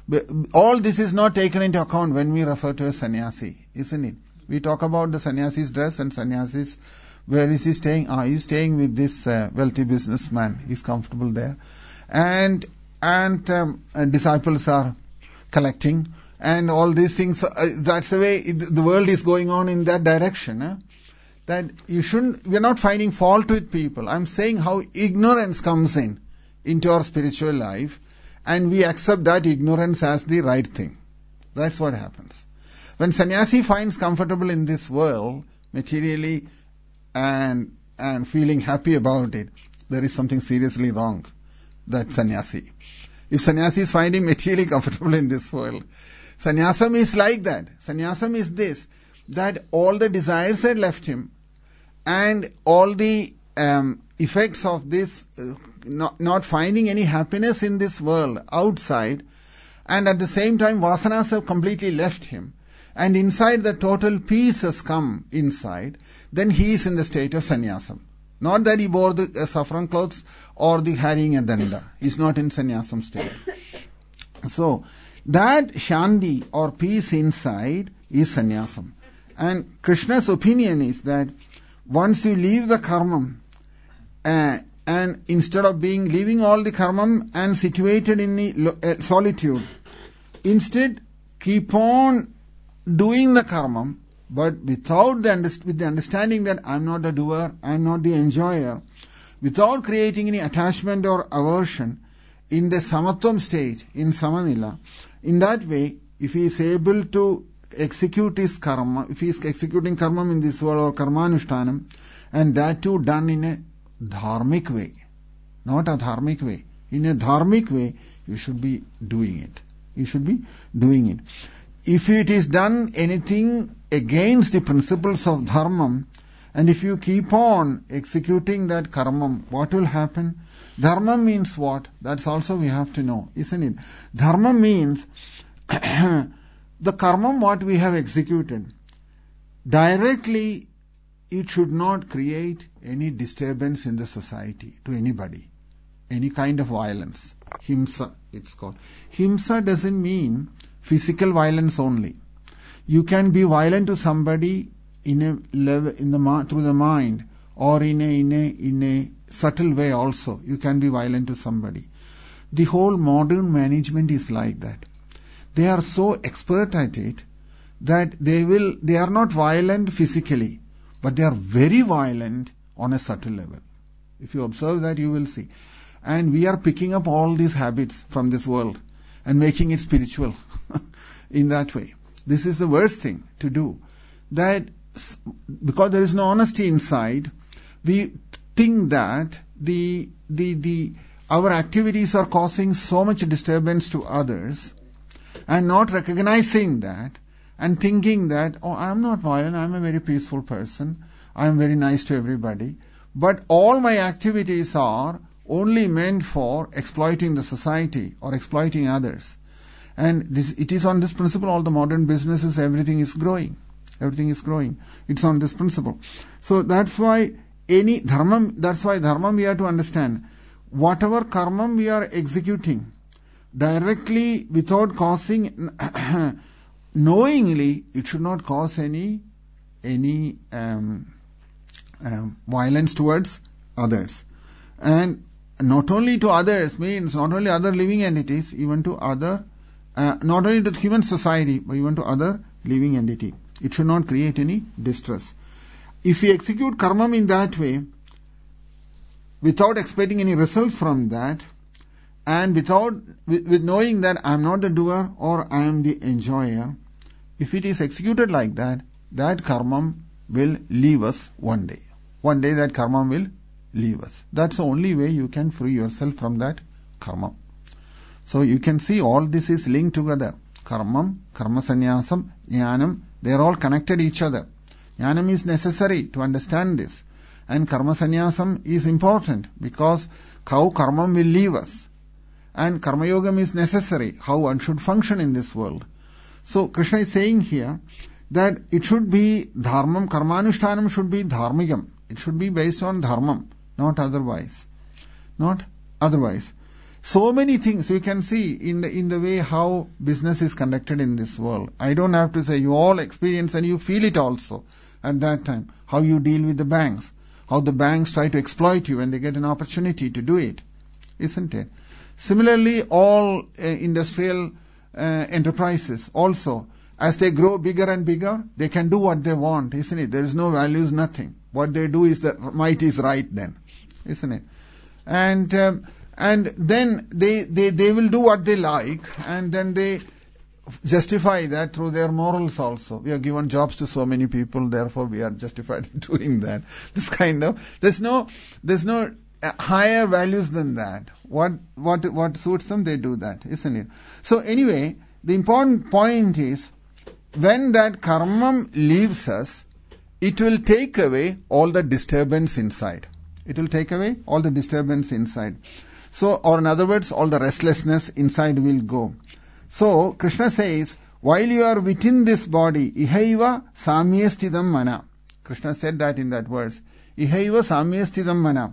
All this is not taken into account when we refer to a sannyasi, isn't it? We talk about the sannyasi's dress and sannyasi's... Where is he staying? Ah, he's staying with this uh, wealthy businessman. He's comfortable there. And and um, uh, disciples are collecting. And all these things, uh, that's the way it, the world is going on in that direction. Eh? That you shouldn't, we're not finding fault with people. I'm saying how ignorance comes in, into our spiritual life. And we accept that ignorance as the right thing. That's what happens. When sannyasi finds comfortable in this world, materially, and and feeling happy about it, there is something seriously wrong. That sannyasi. If sannyasi is finding materially comfortable in this world, sannyasam is like that. Sannyasam is this, that all the desires had left him, and all the um, effects of this, uh, not, not finding any happiness in this world outside, and at the same time vasanas have completely left him, and inside the total peace has come inside, then he is in the state of sannyasam. Not that he bore the uh, saffron clothes or the carrying a danda. He is not in sannyasam state. So, that shanti or peace inside is sannyasam. And Krishna's opinion is that once you leave the karmam, uh, and instead of being leaving all the karmam and situated in the uh, solitude, instead keep on doing the karmam, but without the, with the understanding that I'm not the doer, I'm not the enjoyer, without creating any attachment or aversion, in the samatvam stage, in samanila, in that way, if he is able to execute his karma, if he is executing karma in this world or karmanushtanam, and that too done in a dharmic way, not a dharmic way, in a dharmic way, you should be doing it. You should be doing it. If it is done anything against the principles of dharmam, and if you keep on executing that karmam, what will happen? Dharma means what? That's also we have to know, isn't it? Dharma means the karmam what we have executed, directly it should not create any disturbance in the society to anybody, any kind of violence. Himsa, it's called. Himsa doesn't mean physical violence only. You can be violent to somebody in a level, in the through the mind, or in a in a in a subtle way also. You can be violent to somebody. The whole modern management is like that. They are so expert at it that they will they are not violent physically, but they are very violent on a subtle level. If you observe that, you will see. And we are picking up all these habits from this world and making it spiritual in that way. This is the worst thing to do. That because there is no honesty inside, we think that the the the our activities are causing so much disturbance to others, and not recognizing that and thinking that, oh, I am not violent, I am a very peaceful person, I am very nice to everybody, but all my activities are only meant for exploiting the society or exploiting others. And this, it is on this principle all the modern businesses, everything is growing. Everything is growing. It's on this principle. So that's why any dharma, that's why dharma we have to understand. Whatever karma we are executing, directly without causing, knowingly, it should not cause any, any um, um, violence towards others. And not only to others, means not only other living entities, even to other, uh, not only to the human society, but even to other living entity. It should not create any distress. If we execute karma in that way, without expecting any results from that, and without, with, with knowing that I am not the doer or I am the enjoyer, if it is executed like that, that karma will leave us one day. One day that karma will leave us. That's the only way you can free yourself from that karma. So you can see all this is linked together. Karma, karma sannyasam, jnanam, they are all connected each other. Jnanam is necessary to understand this. And karma sannyasam is important because how karma will leave us. And karma yogam is necessary, how one should function in this world. So Krishna is saying here that it should be dharmam, karmanushtanam should be dharmikam. It should be based on dharmam, not otherwise. Not otherwise. So many things you can see in the in the way how business is conducted in this world. I don't have to say, you all experience and you feel it also at that time. How you deal with the banks. How the banks try to exploit you when they get an opportunity to do it. Isn't it? Similarly, all uh, industrial uh, enterprises also, as they grow bigger and bigger, they can do what they want, isn't it? There is no values, nothing. What they do is that might is right then, isn't it? And um, and then they, they, they will do what they like, and then they justify that through their morals also. We have given jobs to so many people, therefore we are justified in doing that. This kind of, there's no, there's no higher values than that. What, what, what suits them, they do that, isn't it? So anyway, the important point is, when that karma leaves us, it will take away all the disturbance inside. It will take away all the disturbance inside. So, or in other words, all the restlessness inside will go. So, Krishna says, while you are within this body, ihaiva samyastidam mana. Krishna said that in that verse. Ihaiva samyastidam mana.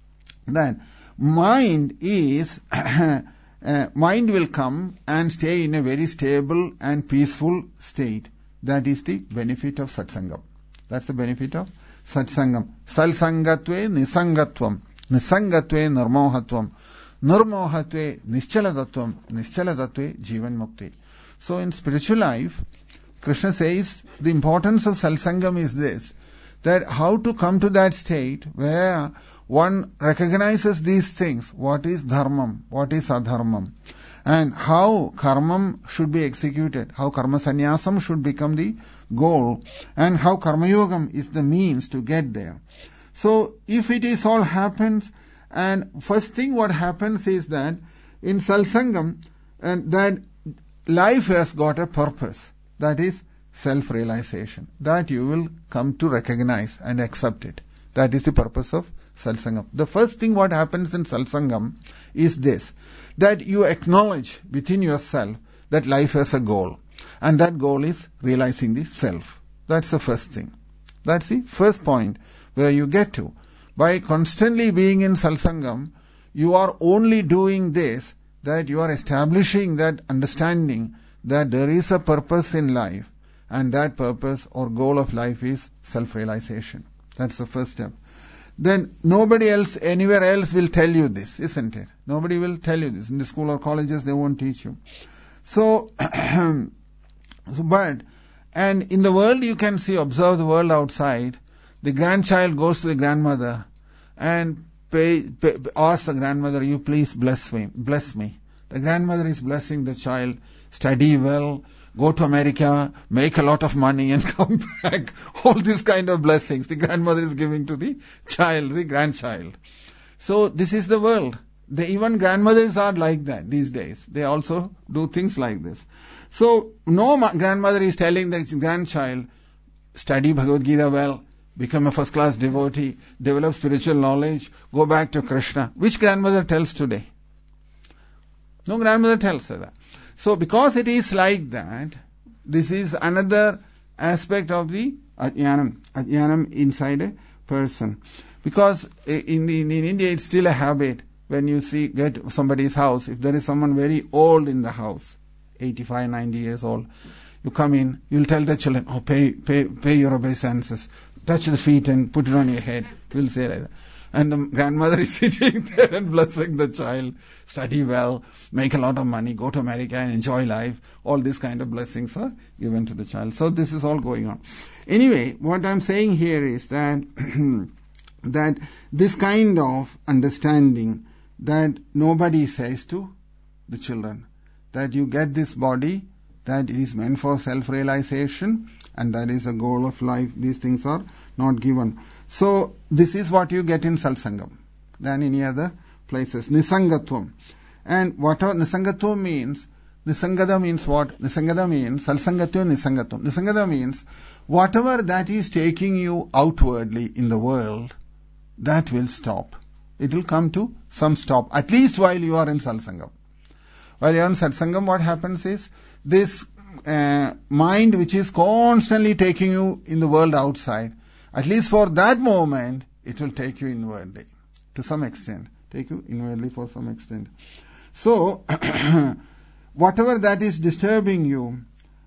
Then, mind is, uh, mind will come and stay in a very stable and peaceful state. That is the benefit of satsangam. That's the benefit of satsangam. Salsangatve nisangatvam. Nisangatve nirmohatvam. Nirmohatve nischaladatvam. Nischaladatve jivan mukti. So in spiritual life, Krishna says the importance of salsangam is this, that how to come to that state where one recognizes these things, what is dharmam, what is adharmam, and how karma should be executed, how karma sannyasam should become the goal, and how karma yogam is the means to get there. So if it is all happens, and first thing what happens is that in salsangam, and that life has got a purpose, that is self-realization, that you will come to recognize and accept it. That is the purpose of salsangam. The first thing what happens in salsangam is this, that you acknowledge within yourself that life has a goal, and that goal is realizing the self. That's the first thing. That's the first point where you get to. By constantly being in salsangam, you are only doing this, that you are establishing that understanding that there is a purpose in life, and that purpose or goal of life is self-realization. That's the first step. Then nobody else, anywhere else will tell you this, isn't it? Nobody will tell you this. In the school or colleges, they won't teach you. So, so but, and in the world you can see, observe the world outside. The grandchild goes to the grandmother and pay, pay, asks the grandmother, you please bless me, bless me. The grandmother is blessing the child, study well, go to America, make a lot of money and come back. All these kind of blessings the grandmother is giving to the child, the grandchild. So this is the world. The, even grandmothers are like that these days. They also do things like this. So no ma- grandmother is telling the grandchild, study Bhagavad Gita well, become a first class devotee, develop spiritual knowledge, go back to Krishna. Which grandmother tells today? No grandmother tells her that. So because it is like that, this is another aspect of the ajnanam, ajnanam inside a person. Because in, the, in India it's still a habit, when you see, get somebody's house, if there is someone very old in the house, eighty-five, ninety years old, you come in, you'll tell the children, oh, pay, pay, pay your obeisances, touch the feet and put it on your head. We'll say like that. And the grandmother is sitting there and blessing the child. Study well, make a lot of money, go to America and enjoy life. All these kind of blessings are given to the child. So this is all going on. Anyway, what I'm saying here is that that this kind of understanding that nobody says to the children, that you get this body, that it is meant for self-realization, and that is the goal of life. These things are not given. So this is what you get in Satsangam than any other places. Nisangatvam. And whatever Nisangatvam means, Nisangada means what? Nisangada means Salsangatvam, Nisangatvam. Nisangada means whatever that is taking you outwardly in the world, that will stop. It will come to some stop, at least while you are in Satsangam. While you are in Satsangam, what happens is, this uh, mind which is constantly taking you in the world outside, at least for that moment, it will take you inwardly, to some extent. Take you inwardly for some extent. So, whatever that is disturbing you,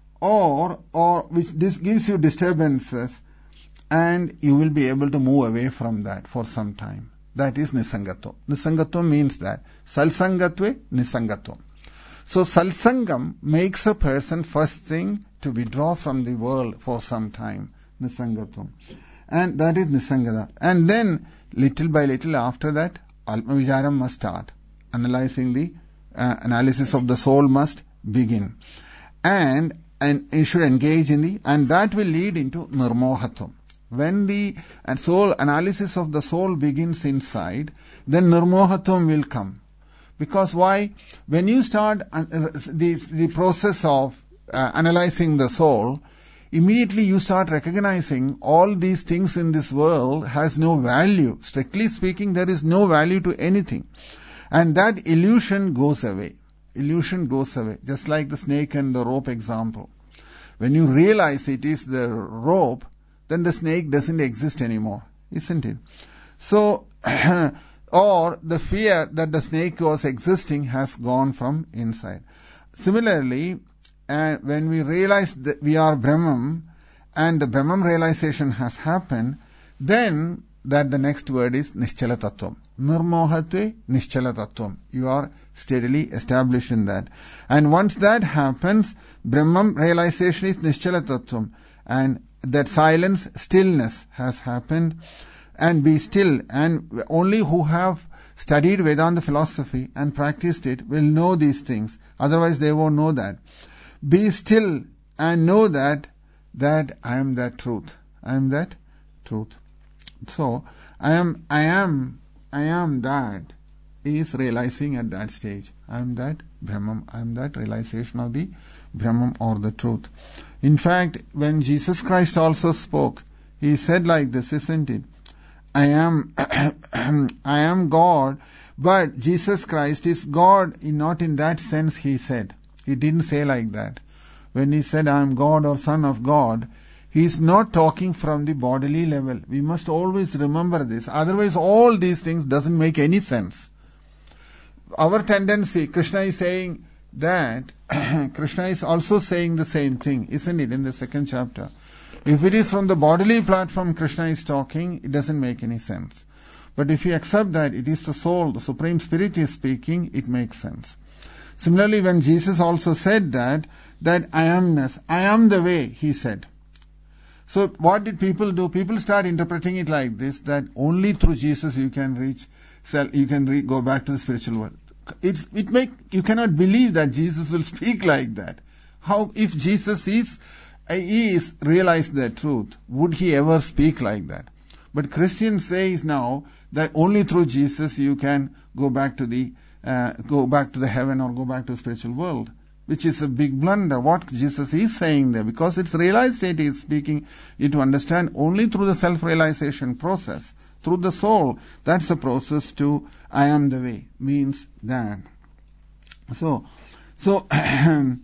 or or which this gives you disturbances, and you will be able to move away from that for some time. That is Nisangatvam. Nisangatvam means that. Salsangatve, Nisangatvam. So Satsangam makes a person first thing to withdraw from the world for some time. Nisangatvam. And that is Nisangada. And then little by little after that, Alma Vicharam must start. Analyzing the uh, analysis of the soul must begin. And, and you should engage in the, and that will lead into Nirmohatvam. When the and soul analysis of the soul begins inside, then Nirmohatvam will come. Because why? When you start uh, the, the process of uh, analyzing the soul, immediately you start recognizing all these things in this world has no value. Strictly speaking, there is no value to anything. And that illusion goes away. Illusion goes away. Just like the snake and the rope example. When you realize it is the rope, then the snake doesn't exist anymore. Isn't it? So, or the fear that the snake was existing has gone from inside. Similarly, uh, when we realize that we are Brahman, and the Brahman realization has happened, then that the next word is Nischala Tattvam. Nirmohatve Nischala Tattvam. You are steadily established in that. And once that happens, Brahman realization is Nischala Tattvam. And that silence, stillness has happened. And be still. And only who have studied Vedanta philosophy and practiced it will know these things. Otherwise they won't know that. Be still and know that, that I am that truth. I am that truth. So, I am, I am, I am that is realizing at that stage. I am that Brahman. I am that realization of the Brahman or the truth. In fact, when Jesus Christ also spoke, he said like this, isn't it? I am, I am God, but Jesus Christ is God, not in that sense he said. He didn't say like that. When he said, I am God or Son of God, he is not talking from the bodily level. We must always remember this. Otherwise, all these things doesn't make any sense. Our tendency, Krishna is saying that, Krishna is also saying the same thing, isn't it, in the second chapter? If it is from the bodily platform Krishna is talking, it doesn't make any sense. But if you accept that it is the soul, the Supreme Spirit is speaking, it makes sense. Similarly, when Jesus also said that, that I amness, I am the way, he said. So what did people do? People start interpreting it like this, that only through Jesus you can reach, you can re- go back to the spiritual world. It's, it make, you cannot believe that Jesus will speak like that. How, if Jesus is, he is realized the truth, would he ever speak like that? But Christians says now that only through Jesus you can go back to the, uh, go back to the heaven or go back to the spiritual world. Which is a big blunder, what Jesus is saying there, because it's realized state he is speaking, you to understand only through the self-realization process, through the soul. That's the process to I am the way, means that. So, so, I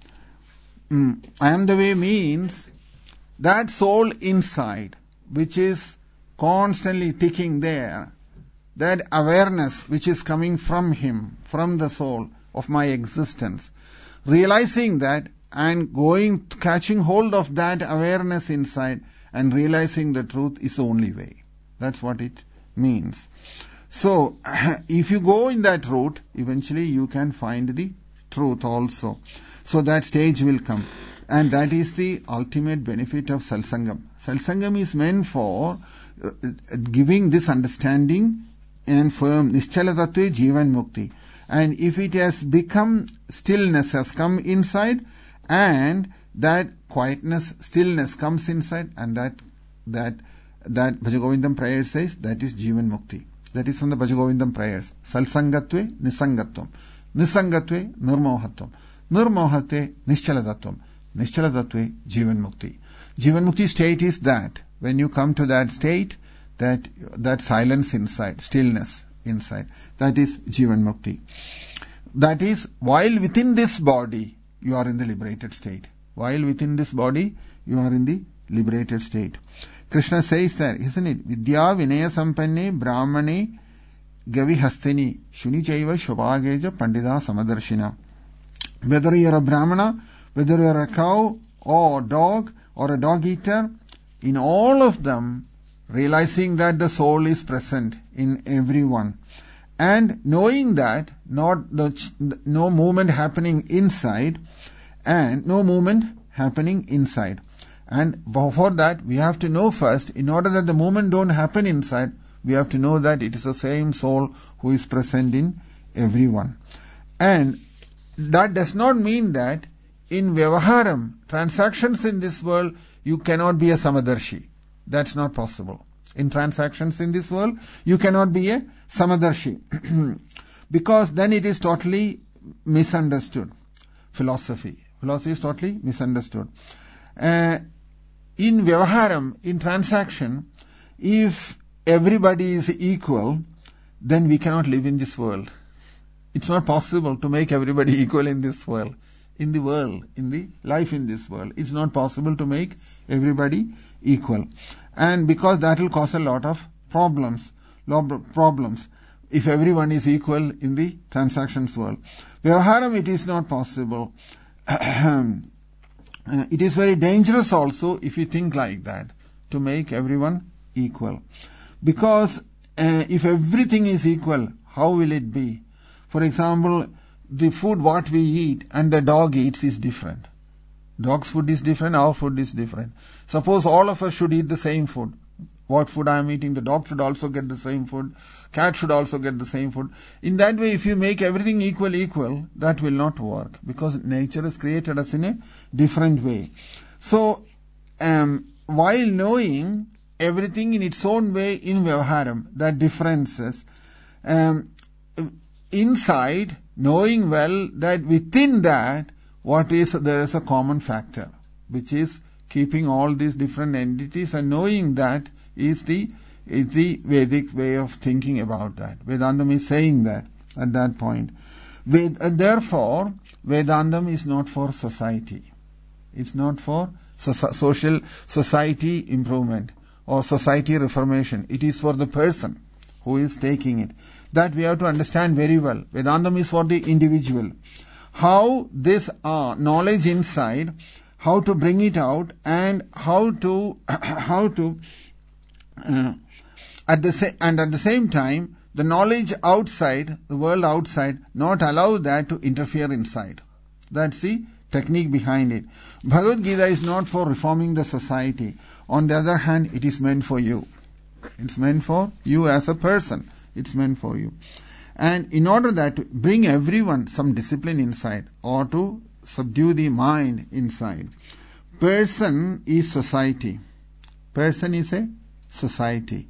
am the way means that soul inside, which is constantly ticking there, that awareness which is coming from him, from the soul of my existence, realizing that and going, catching hold of that awareness inside and realizing the truth is the only way. That's what it means. So, if you go in that route, eventually you can find the truth also. So that stage will come. And that is the ultimate benefit of Satsangam. Satsangam is meant for uh, giving this understanding and firm Nischala Tattva Jivan Mukti. And if it has become stillness has come inside, and that quietness, stillness comes inside, and that that that Bhajagovindam prayer says that is Jivan Mukti. That is from the Bhajagovindam prayers. Salsangatve Nisangatvam. Nisangatve Nirmohatvam. Nirmohatve Nischaladatvam. Nischaladatve Jivan Mukti. Jivan Mukti state is that when you come to that state, that that silence inside, stillness inside, that is Jivan Mukti. That is, while within this body, you are in the liberated state. While within this body, you are in the liberated state. Krishna says there, isn't it? Vidya Vinaya Sampanne Brahmane Gavi Hastini Shuni Chaiva Shobhageja Pandita Samadarshina. Whether you are a Brahmana, whether you are a cow or a dog or a dog eater, in all of them, realizing that the soul is present in everyone, and knowing that not the, no movement happening inside, and no movement happening inside. And for that, we have to know first, in order that the movement don't happen inside, we have to know that it is the same soul who is present in everyone. And that does not mean that in Vyavaharam, transactions in this world, you cannot be a Samadarshi. That's not possible. In transactions in this world, you cannot be a Samadarshi. Because then it is totally misunderstood. Philosophy. Philosophy is totally misunderstood. Uh, in Vyavaharam, in transaction, if everybody is equal, then we cannot live in this world. It's not possible to make everybody equal in this world. In the world, in the life in this world, it's not possible to make everybody equal. And because that will cause a lot of problems, lot of problems, if everyone is equal in the transactions world. Vyavaharam, it is not possible. Uh, it is very dangerous also if you think like that, to make everyone equal. Because uh, if everything is equal, how will it be? For example, the food what we eat and the dog eats is different. Dog's food is different, our food is different. Suppose all of us should eat the same food. What food I am eating, the dog should also get the same food. Cat should also get the same food. In that way, if you make everything equal, equal, that will not work. Because nature has created us in a different way. So, um, while knowing everything in its own way in Vyavaharam, that differences, um, inside, knowing well that within that, what is, there is a common factor, which is keeping all these different entities, and knowing that is the is the Vedic way of thinking about that. Vedantama is saying that at that point. Ved, uh, therefore, Vedantama is not for society. It's not for so- social society improvement or society reformation. It is for the person who is taking it. That we have to understand very well. Vedantama is for the individual. How this uh, knowledge inside, how to bring it out, and how to how to uh, at the sa- and at the same time, the knowledge outside, the world outside, not allow that to interfere inside. That's the technique behind it. Bhagavad Gita is not for reforming the society. On the other hand, it is meant for you. It's meant for you as a person. It's meant for you. And in order that to bring everyone some discipline inside, or to subdue the mind inside, person is society. Person is a society.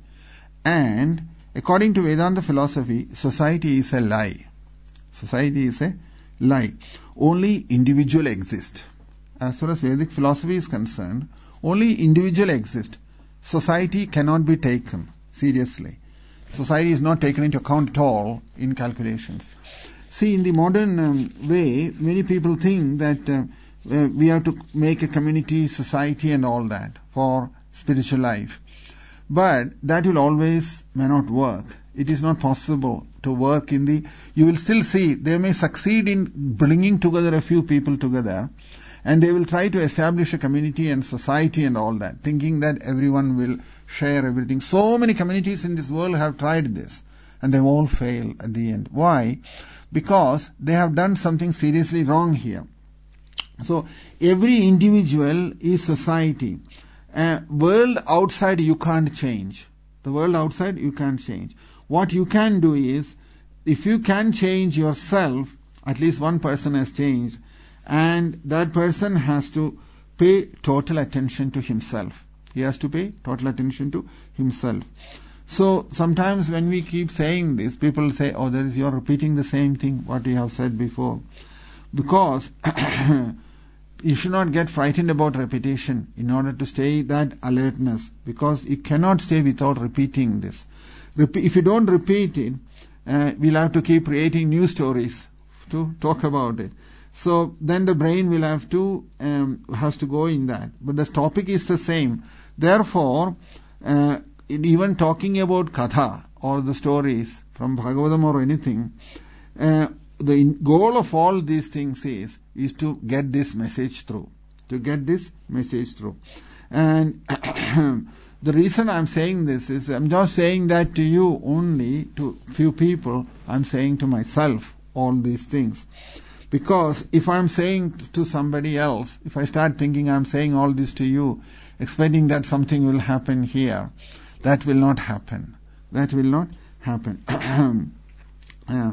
And according to Vedanta philosophy, society is a lie. Society is a lie. Only individual exist. As far as Vedic philosophy is concerned, only individual exist. Society cannot be taken seriously. Society is not taken into account at all in calculations. See, in the modern um, way, many people think that uh, uh, we have to make a community, society and all that for spiritual life. But that will always may not work. It is not possible to work in the... You will still see, they may succeed in bringing together a few people together, and they will try to establish a community and society and all that, thinking that everyone will share everything. So many communities in this world have tried this. and they all fail at the end. Why? Because they have done something seriously wrong here. So every individual is society. Uh, world outside you can't change. The world outside you can't change. What you can do is, if you can change yourself, at least one person has changed, and that person has to pay total attention to himself. He has to pay total attention to himself. So sometimes when we keep saying this, people say, oh, there is, you're repeating the same thing, what you have said before. Because you should not get frightened about repetition in order to stay that alertness, because you cannot stay without repeating this. If you don't repeat it, uh, we'll have to keep creating new stories to talk about it. So then the brain will have to um, has to go in that. But the topic is the same. Therefore, uh, in even talking about katha or the stories from Bhagavatam or anything, uh, the goal of all these things is is to get this message through. To get this message through. And the reason I'm saying this is, I'm not saying that to you only, to few people. I'm saying to myself all these things. Because if I'm saying to somebody else, if I start thinking I'm saying all this to you, expecting that something will happen here, that will not happen. That will not happen. uh,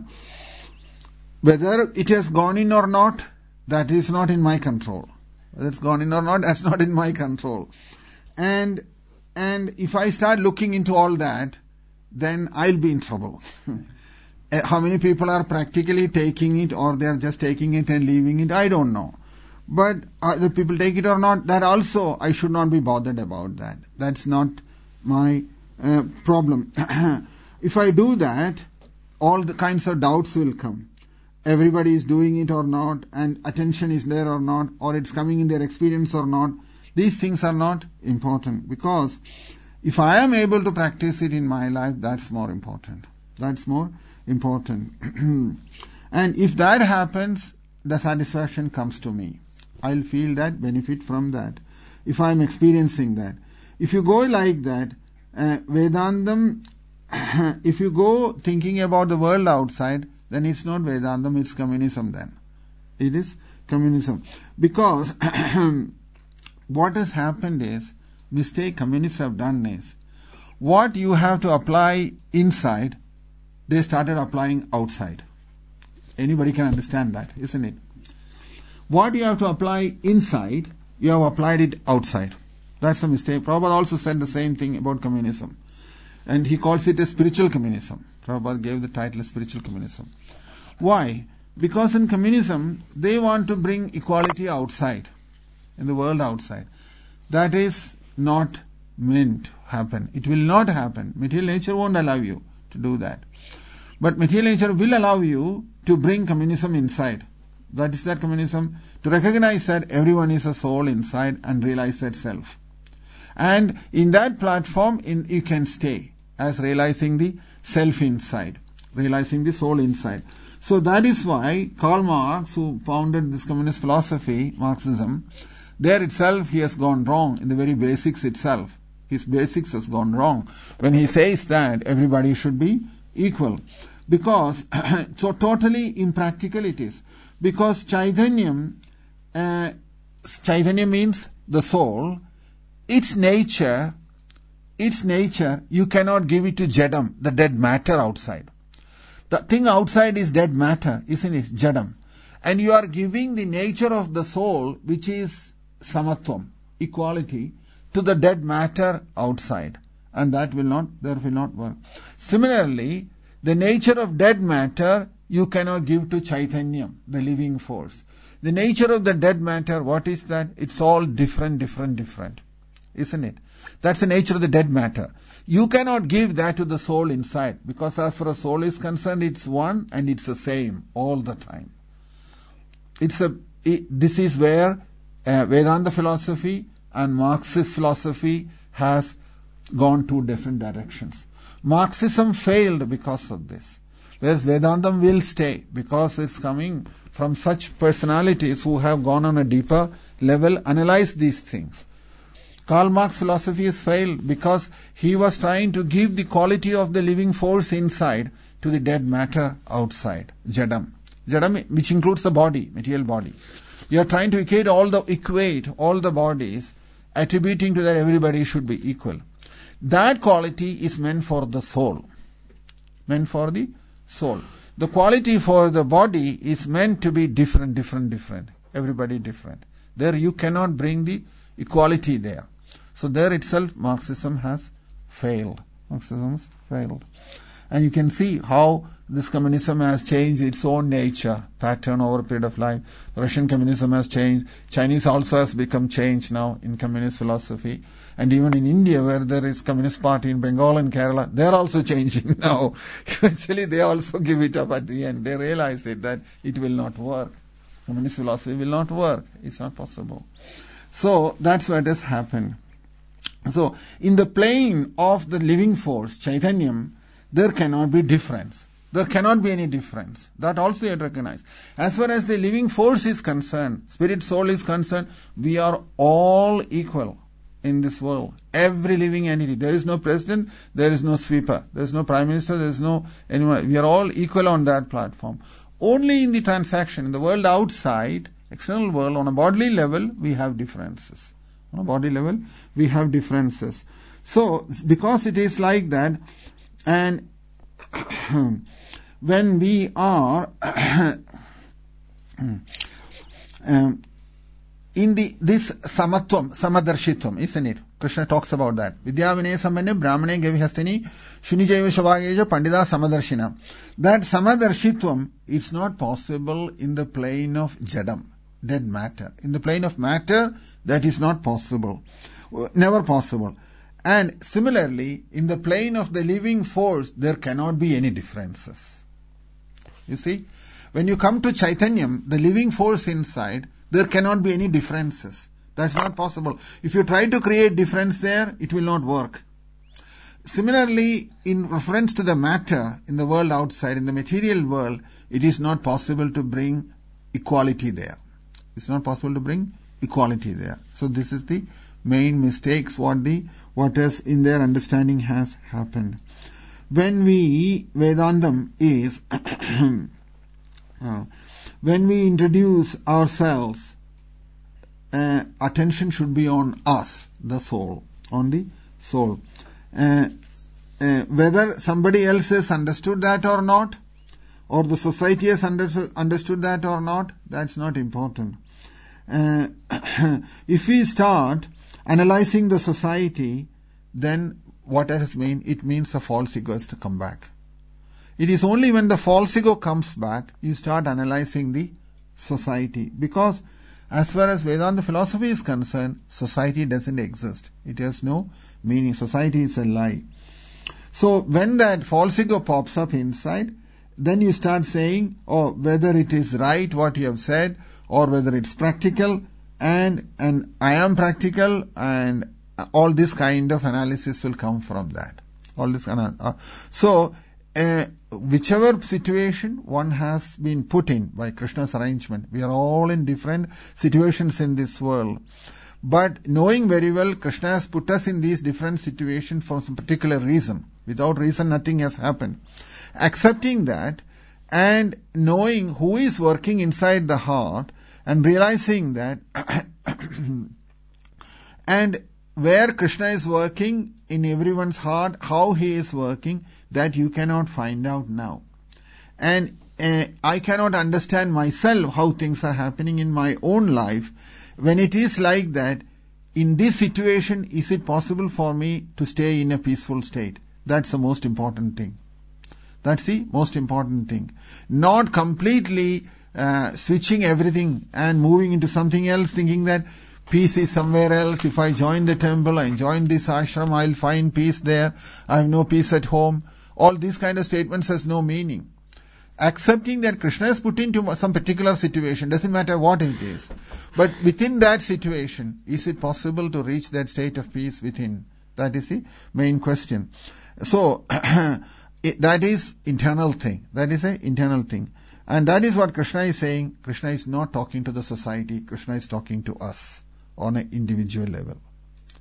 whether it has gone in or not, that is not in my control. Whether it's gone in or not, that's not in my control. And and if I start looking into all that, then I'll be in trouble. How many people are practically taking it, or they are just taking it and leaving it, I don't know. But the people take it or not, that also I should not be bothered about that. That's not my uh, problem. If I do that, all the kinds of doubts will come. Everybody is doing it or not, and attention is there or not, or it's coming in their experience or not. These things are not important, because if I am able to practice it in my life, that's more important. That's more important. And if that happens, the satisfaction comes to me. I'll feel that benefit from that, if I'm experiencing that. If you go like that, uh, Vedantam, if you go thinking about the world outside, then it's not Vedantam, it's communism then. It is communism. Because what has happened is, mistake communists have done is, what you have to apply inside, they started applying outside. Anybody can understand that, isn't it? What you have to apply inside, you have applied it outside. That's a mistake. Prabhupada also said the same thing about communism. And he calls it a spiritual communism. Prabhupada gave the title spiritual communism. Why? Because in communism, they want to bring equality outside, in the world outside. That is not meant to happen. It will not happen. Material nature won't allow you to do that. But material nature will allow you to bring communism inside. That is that communism, to recognize that everyone is a soul inside and realize that self. And in that platform, in, you can stay as realizing the self inside, realizing the soul inside. So that is why Karl Marx, who founded this communist philosophy, Marxism, there itself he has gone wrong in the very basics itself. His basics has gone wrong when he says that everybody should be equal. Because, so totally impractical it is. Because Chaitanya, uh, Chaitanya means the soul, its nature, its nature, you cannot give it to Jadam, the dead matter outside. The thing outside is dead matter, isn't it? Jadam. And you are giving the nature of the soul, which is samatvam, equality, to the dead matter outside. And that will not, that will not work. Similarly, the nature of dead matter, you cannot give to Chaitanya, the living force. The nature of the dead matter, what is that? It's all different, different, different. Isn't it? That's the nature of the dead matter. You cannot give that to the soul inside, because as far as soul is concerned, it's one and it's the same all the time. It's a. It, this is where uh, Vedanta philosophy and Marxist philosophy has gone two different directions. Marxism failed because of this. Whereas Vedantam will stay, because it's coming from such personalities who have gone on a deeper level, analyzed these things. Karl Marx philosophy has failed because he was trying to give the quality of the living force inside to the dead matter outside, Jadam. Jadam, which includes the body, material body. You are trying to equate all the equate all the bodies, attributing to that everybody should be equal. That quality is meant for the soul. Meant for the soul. The quality for the body is meant to be different, different, different. Everybody different. There you cannot bring the equality there. So there itself Marxism has failed. Marxism has failed. And you can see how this communism has changed its own nature, pattern over a period of life. The Russian communism has changed. Chinese also has become changed now in communist philosophy. And even in India, where there is Communist Party in Bengal and Kerala, they are also changing now. Eventually they also give it up at the end. They realize it, that it will not work. Communist philosophy will not work. It's not possible. So that's what has happened. So in the plane of the living force, Chaitanyam, there cannot be difference. There cannot be any difference. That also you have to recognize. As far as the living force is concerned, spirit, soul is concerned, we are all equal in this world. Every living entity. There is no president, there is no sweeper, there is no prime minister, there is no anyone. We are all equal on that platform. Only in the transaction, in the world outside, external world, on a bodily level, we have differences. On a body level, we have differences. So, because it is like that, and when we are um, in the this samatvam, samadarshitvam, isn't it? Krishna talks about that. Vidya vinaya sammanne brahmane gavihastini shunijaiva shavagaja pandita samadarshina. That samadarshitvam, it's not possible in the plane of jadam, dead matter. In the plane of matter, that is not possible. Never possible. And similarly, in the plane of the living force, there cannot be any differences. You see, when you come to Chaitanyam, the living force inside, there cannot be any differences. That's not possible. If you try to create difference there, it will not work. Similarly, in reference to the matter in the world outside, in the material world, it is not possible to bring equality there. It's not possible to bring equality there. So this is the main mistakes what the what is in their understanding has happened. When we Vedantam is uh, when we introduce ourselves, uh, attention should be on us, the soul, on the soul. Uh, uh, whether somebody else has understood that or not, or the society has under, understood that or not, that's not important. Uh, if we start analyzing the society, then what does it mean? It means the false ego has to come back. It is only when the false ego comes back, you start analyzing the society. Because as far as Vedanta philosophy is concerned, society doesn't exist. It has no meaning. Society is a lie. So when that false ego pops up inside, then you start saying, oh, whether it is right what you have said, or whether it's practical, and and I am practical, and all this kind of analysis will come from that. All this kind of, uh, so uh, whichever situation one has been put in by Krishna's arrangement, we are all in different situations in this world. But knowing very well Krishna has put us in these different situations for some particular reason. Without reason, nothing has happened. Accepting that and knowing who is working inside the heart and realizing that and where Krishna is working in everyone's heart, how he is working, that you cannot find out now. And uh, I cannot understand myself how things are happening in my own life. When it is like that, in this situation, is it possible for me to stay in a peaceful state? That's the most important thing. That's the most important thing. Not completely uh, switching everything and moving into something else, thinking that peace is somewhere else. If I join the temple, I join this ashram, I'll find peace there. I have no peace at home. All these kind of statements has no meaning. Accepting that Krishna is put into some particular situation, doesn't matter what it is. But within that situation, is it possible to reach that state of peace within? That is the main question. So, it, that is internal thing. That is an internal thing. And that is what Krishna is saying. Krishna is not talking to the society. Krishna is talking to us on an individual level.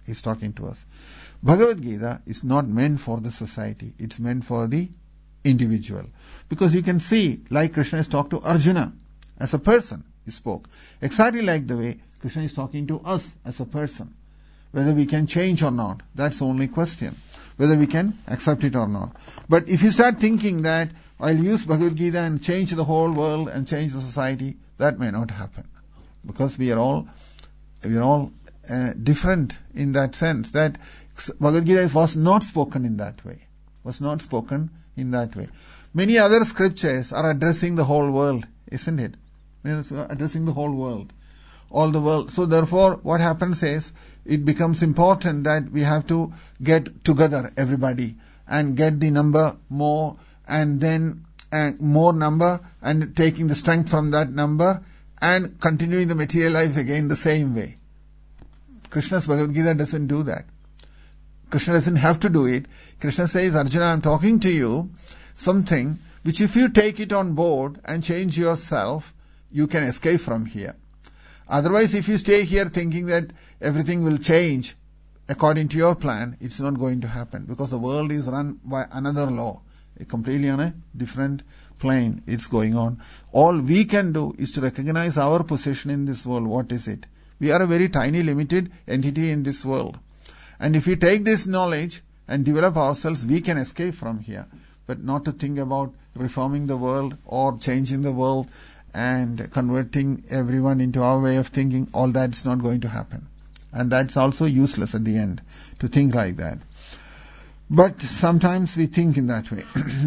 He's talking to us. Bhagavad Gita is not meant for the society. It's meant for the individual. Because you can see, like Krishna has talked to Arjuna as a person, he spoke. Exactly like the way Krishna is talking to us as a person. Whether we can change or not, that's the only question. Whether we can accept it or not. But if you start thinking that I'll use Bhagavad Gita and change the whole world and change the society, that may not happen. Because we are all, we are all uh, different in that sense. That Bhagavad Gita was not spoken in that way. Was not spoken in that way. Many other scriptures are addressing the whole world, isn't it? Addressing the whole world. All the world. So therefore, what happens is, it becomes important that we have to get together, everybody, and get the number more, and then uh, more number, and taking the strength from that number, and continuing the material life again the same way. Krishna's Bhagavad Gita doesn't do that. Krishna doesn't have to do it. Krishna says, Arjuna, I'm talking to you something which if you take it on board and change yourself, you can escape from here. Otherwise, if you stay here thinking that everything will change according to your plan, it's not going to happen, because the world is run by another law, completely on a different plane. It's going on. All we can do is to recognize our position in this world. What is it? We are a very tiny, limited entity in this world. And if we take this knowledge and develop ourselves, we can escape from here. But not to think about reforming the world or changing the world and converting everyone into our way of thinking, all that's not going to happen. And that's also useless at the end, to think like that. But sometimes we think in that way.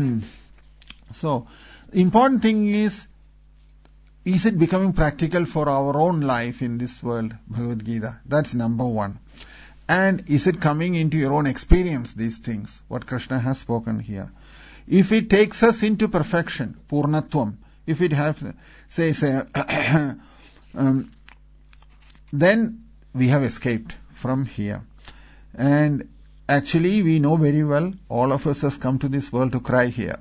So, the important thing is, is it becoming practical for our own life in this world, Bhagavad Gita? That's number one. And is it coming into your own experience, these things, what Krishna has spoken here? If it takes us into perfection, Purnatvam, if it has, say, say, um, then we have escaped from here. And actually, we know very well, all of us has come to this world to cry here.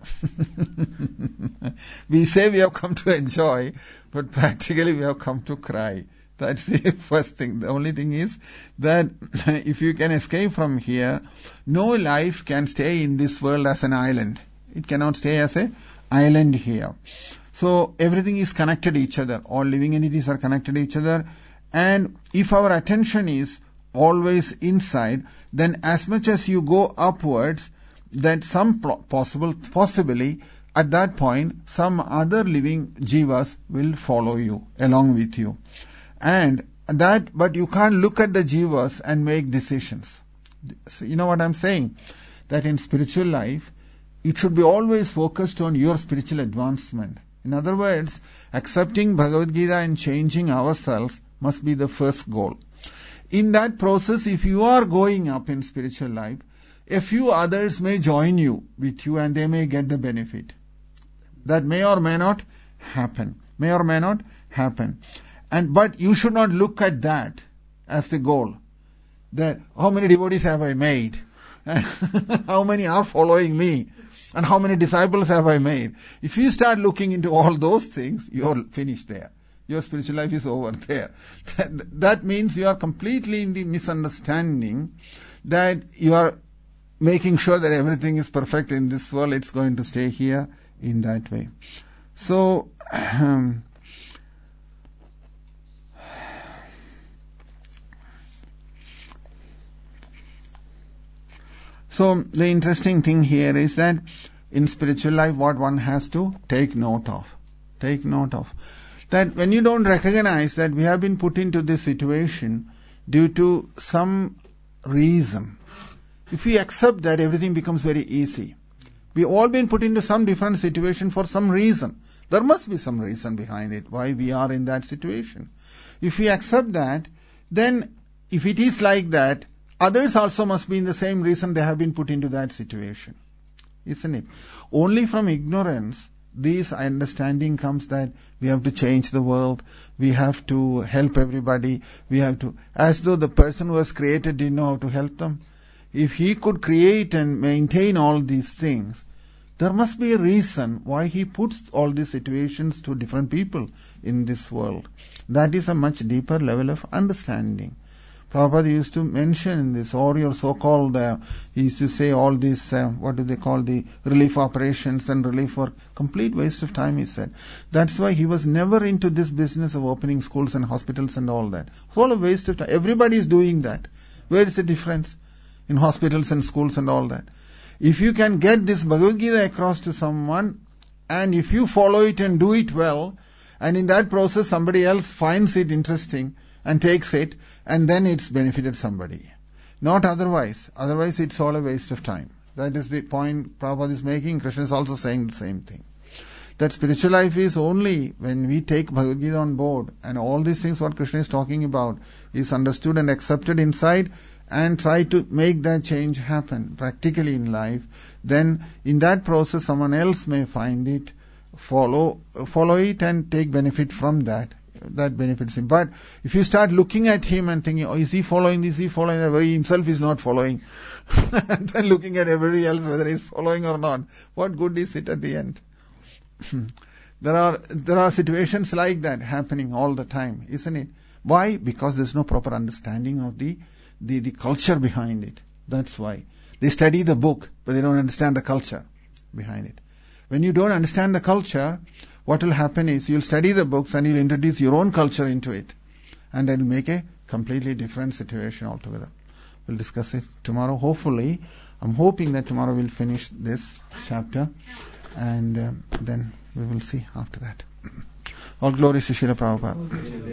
We say we have come to enjoy, but practically we have come to cry. That's the first thing. The only thing is that if you can escape from here, no life can stay in this world as an island. It cannot stay as an island here. So everything is connected to each other. All living entities are connected to each other. And if our attention is always inside, then as much as you go upwards, then some possible, possibly at that point, some other living jivas will follow you, along with you. And that, but you can't look at the jivas and make decisions. So you know what I'm saying? That in spiritual life, it should be always focused on your spiritual advancement. In other words, accepting Bhagavad Gita and changing ourselves must be the first goal. In that process, if you are going up in spiritual life, a few others may join you with you and they may get the benefit. That may or may not happen. May or may not happen. And but you should not look at that as the goal. That how many devotees have I made? How many are following me? And how many disciples have I made? If you start looking into all those things, you're finished there. Your spiritual life is over there. That means you are completely in the misunderstanding that you are making sure that everything is perfect in this world. It's going to stay here in that way. So, um, So, the interesting thing here is that in spiritual life, what one has to take note of. Take note of. That when you don't recognize that we have been put into this situation due to some reason, if we accept that, everything becomes very easy. We've all been put into some different situation for some reason. There must be some reason behind it, why we are in that situation. If we accept that, then if it is like that, others also must be in the same reason they have been put into that situation. Isn't it? Only from ignorance, this understanding comes that we have to change the world, we have to help everybody, we have to, as though the person who was created didn't know how to help them. If he could create and maintain all these things, there must be a reason why he puts all these situations to different people in this world. That is a much deeper level of understanding. Prabhupada used to mention this, or your so-called, uh, he used to say all these, uh, what do they call, the relief operations and relief work, complete waste of time, he said. That's why he was never into this business of opening schools and hospitals and all that. It's all a waste of time. Everybody is doing that. Where is the difference in hospitals and schools and all that? If you can get this Bhagavad Gita across to someone, and if you follow it and do it well, and in that process somebody else finds it interesting and takes it, and then it's benefited somebody. Not otherwise. Otherwise it's all a waste of time. That is the point Prabhupada is making. Krishna is also saying the same thing. That spiritual life is only when we take Bhagavad Gita on board, and all these things what Krishna is talking about is understood and accepted inside, and try to make that change happen practically in life, then in that process someone else may find it, follow follow it and take benefit from that. That benefits him. But if you start looking at him and thinking, oh, is he following, is he following, where he himself is not following, and then looking at everybody else whether he is following or not, what good is it at the end? there are there are situations like that happening all the time, isn't it? Why? Because there's no proper understanding of the The, the culture behind it. That's why. They study the book, but they don't understand the culture behind it. When you don't understand the culture, what will happen is you'll study the books and you'll introduce your own culture into it. And that will make a completely different situation altogether. We'll discuss it tomorrow. Hopefully, I'm hoping that tomorrow we'll finish this chapter. And um, then we will see after that. All glories to Srila Prabhupada.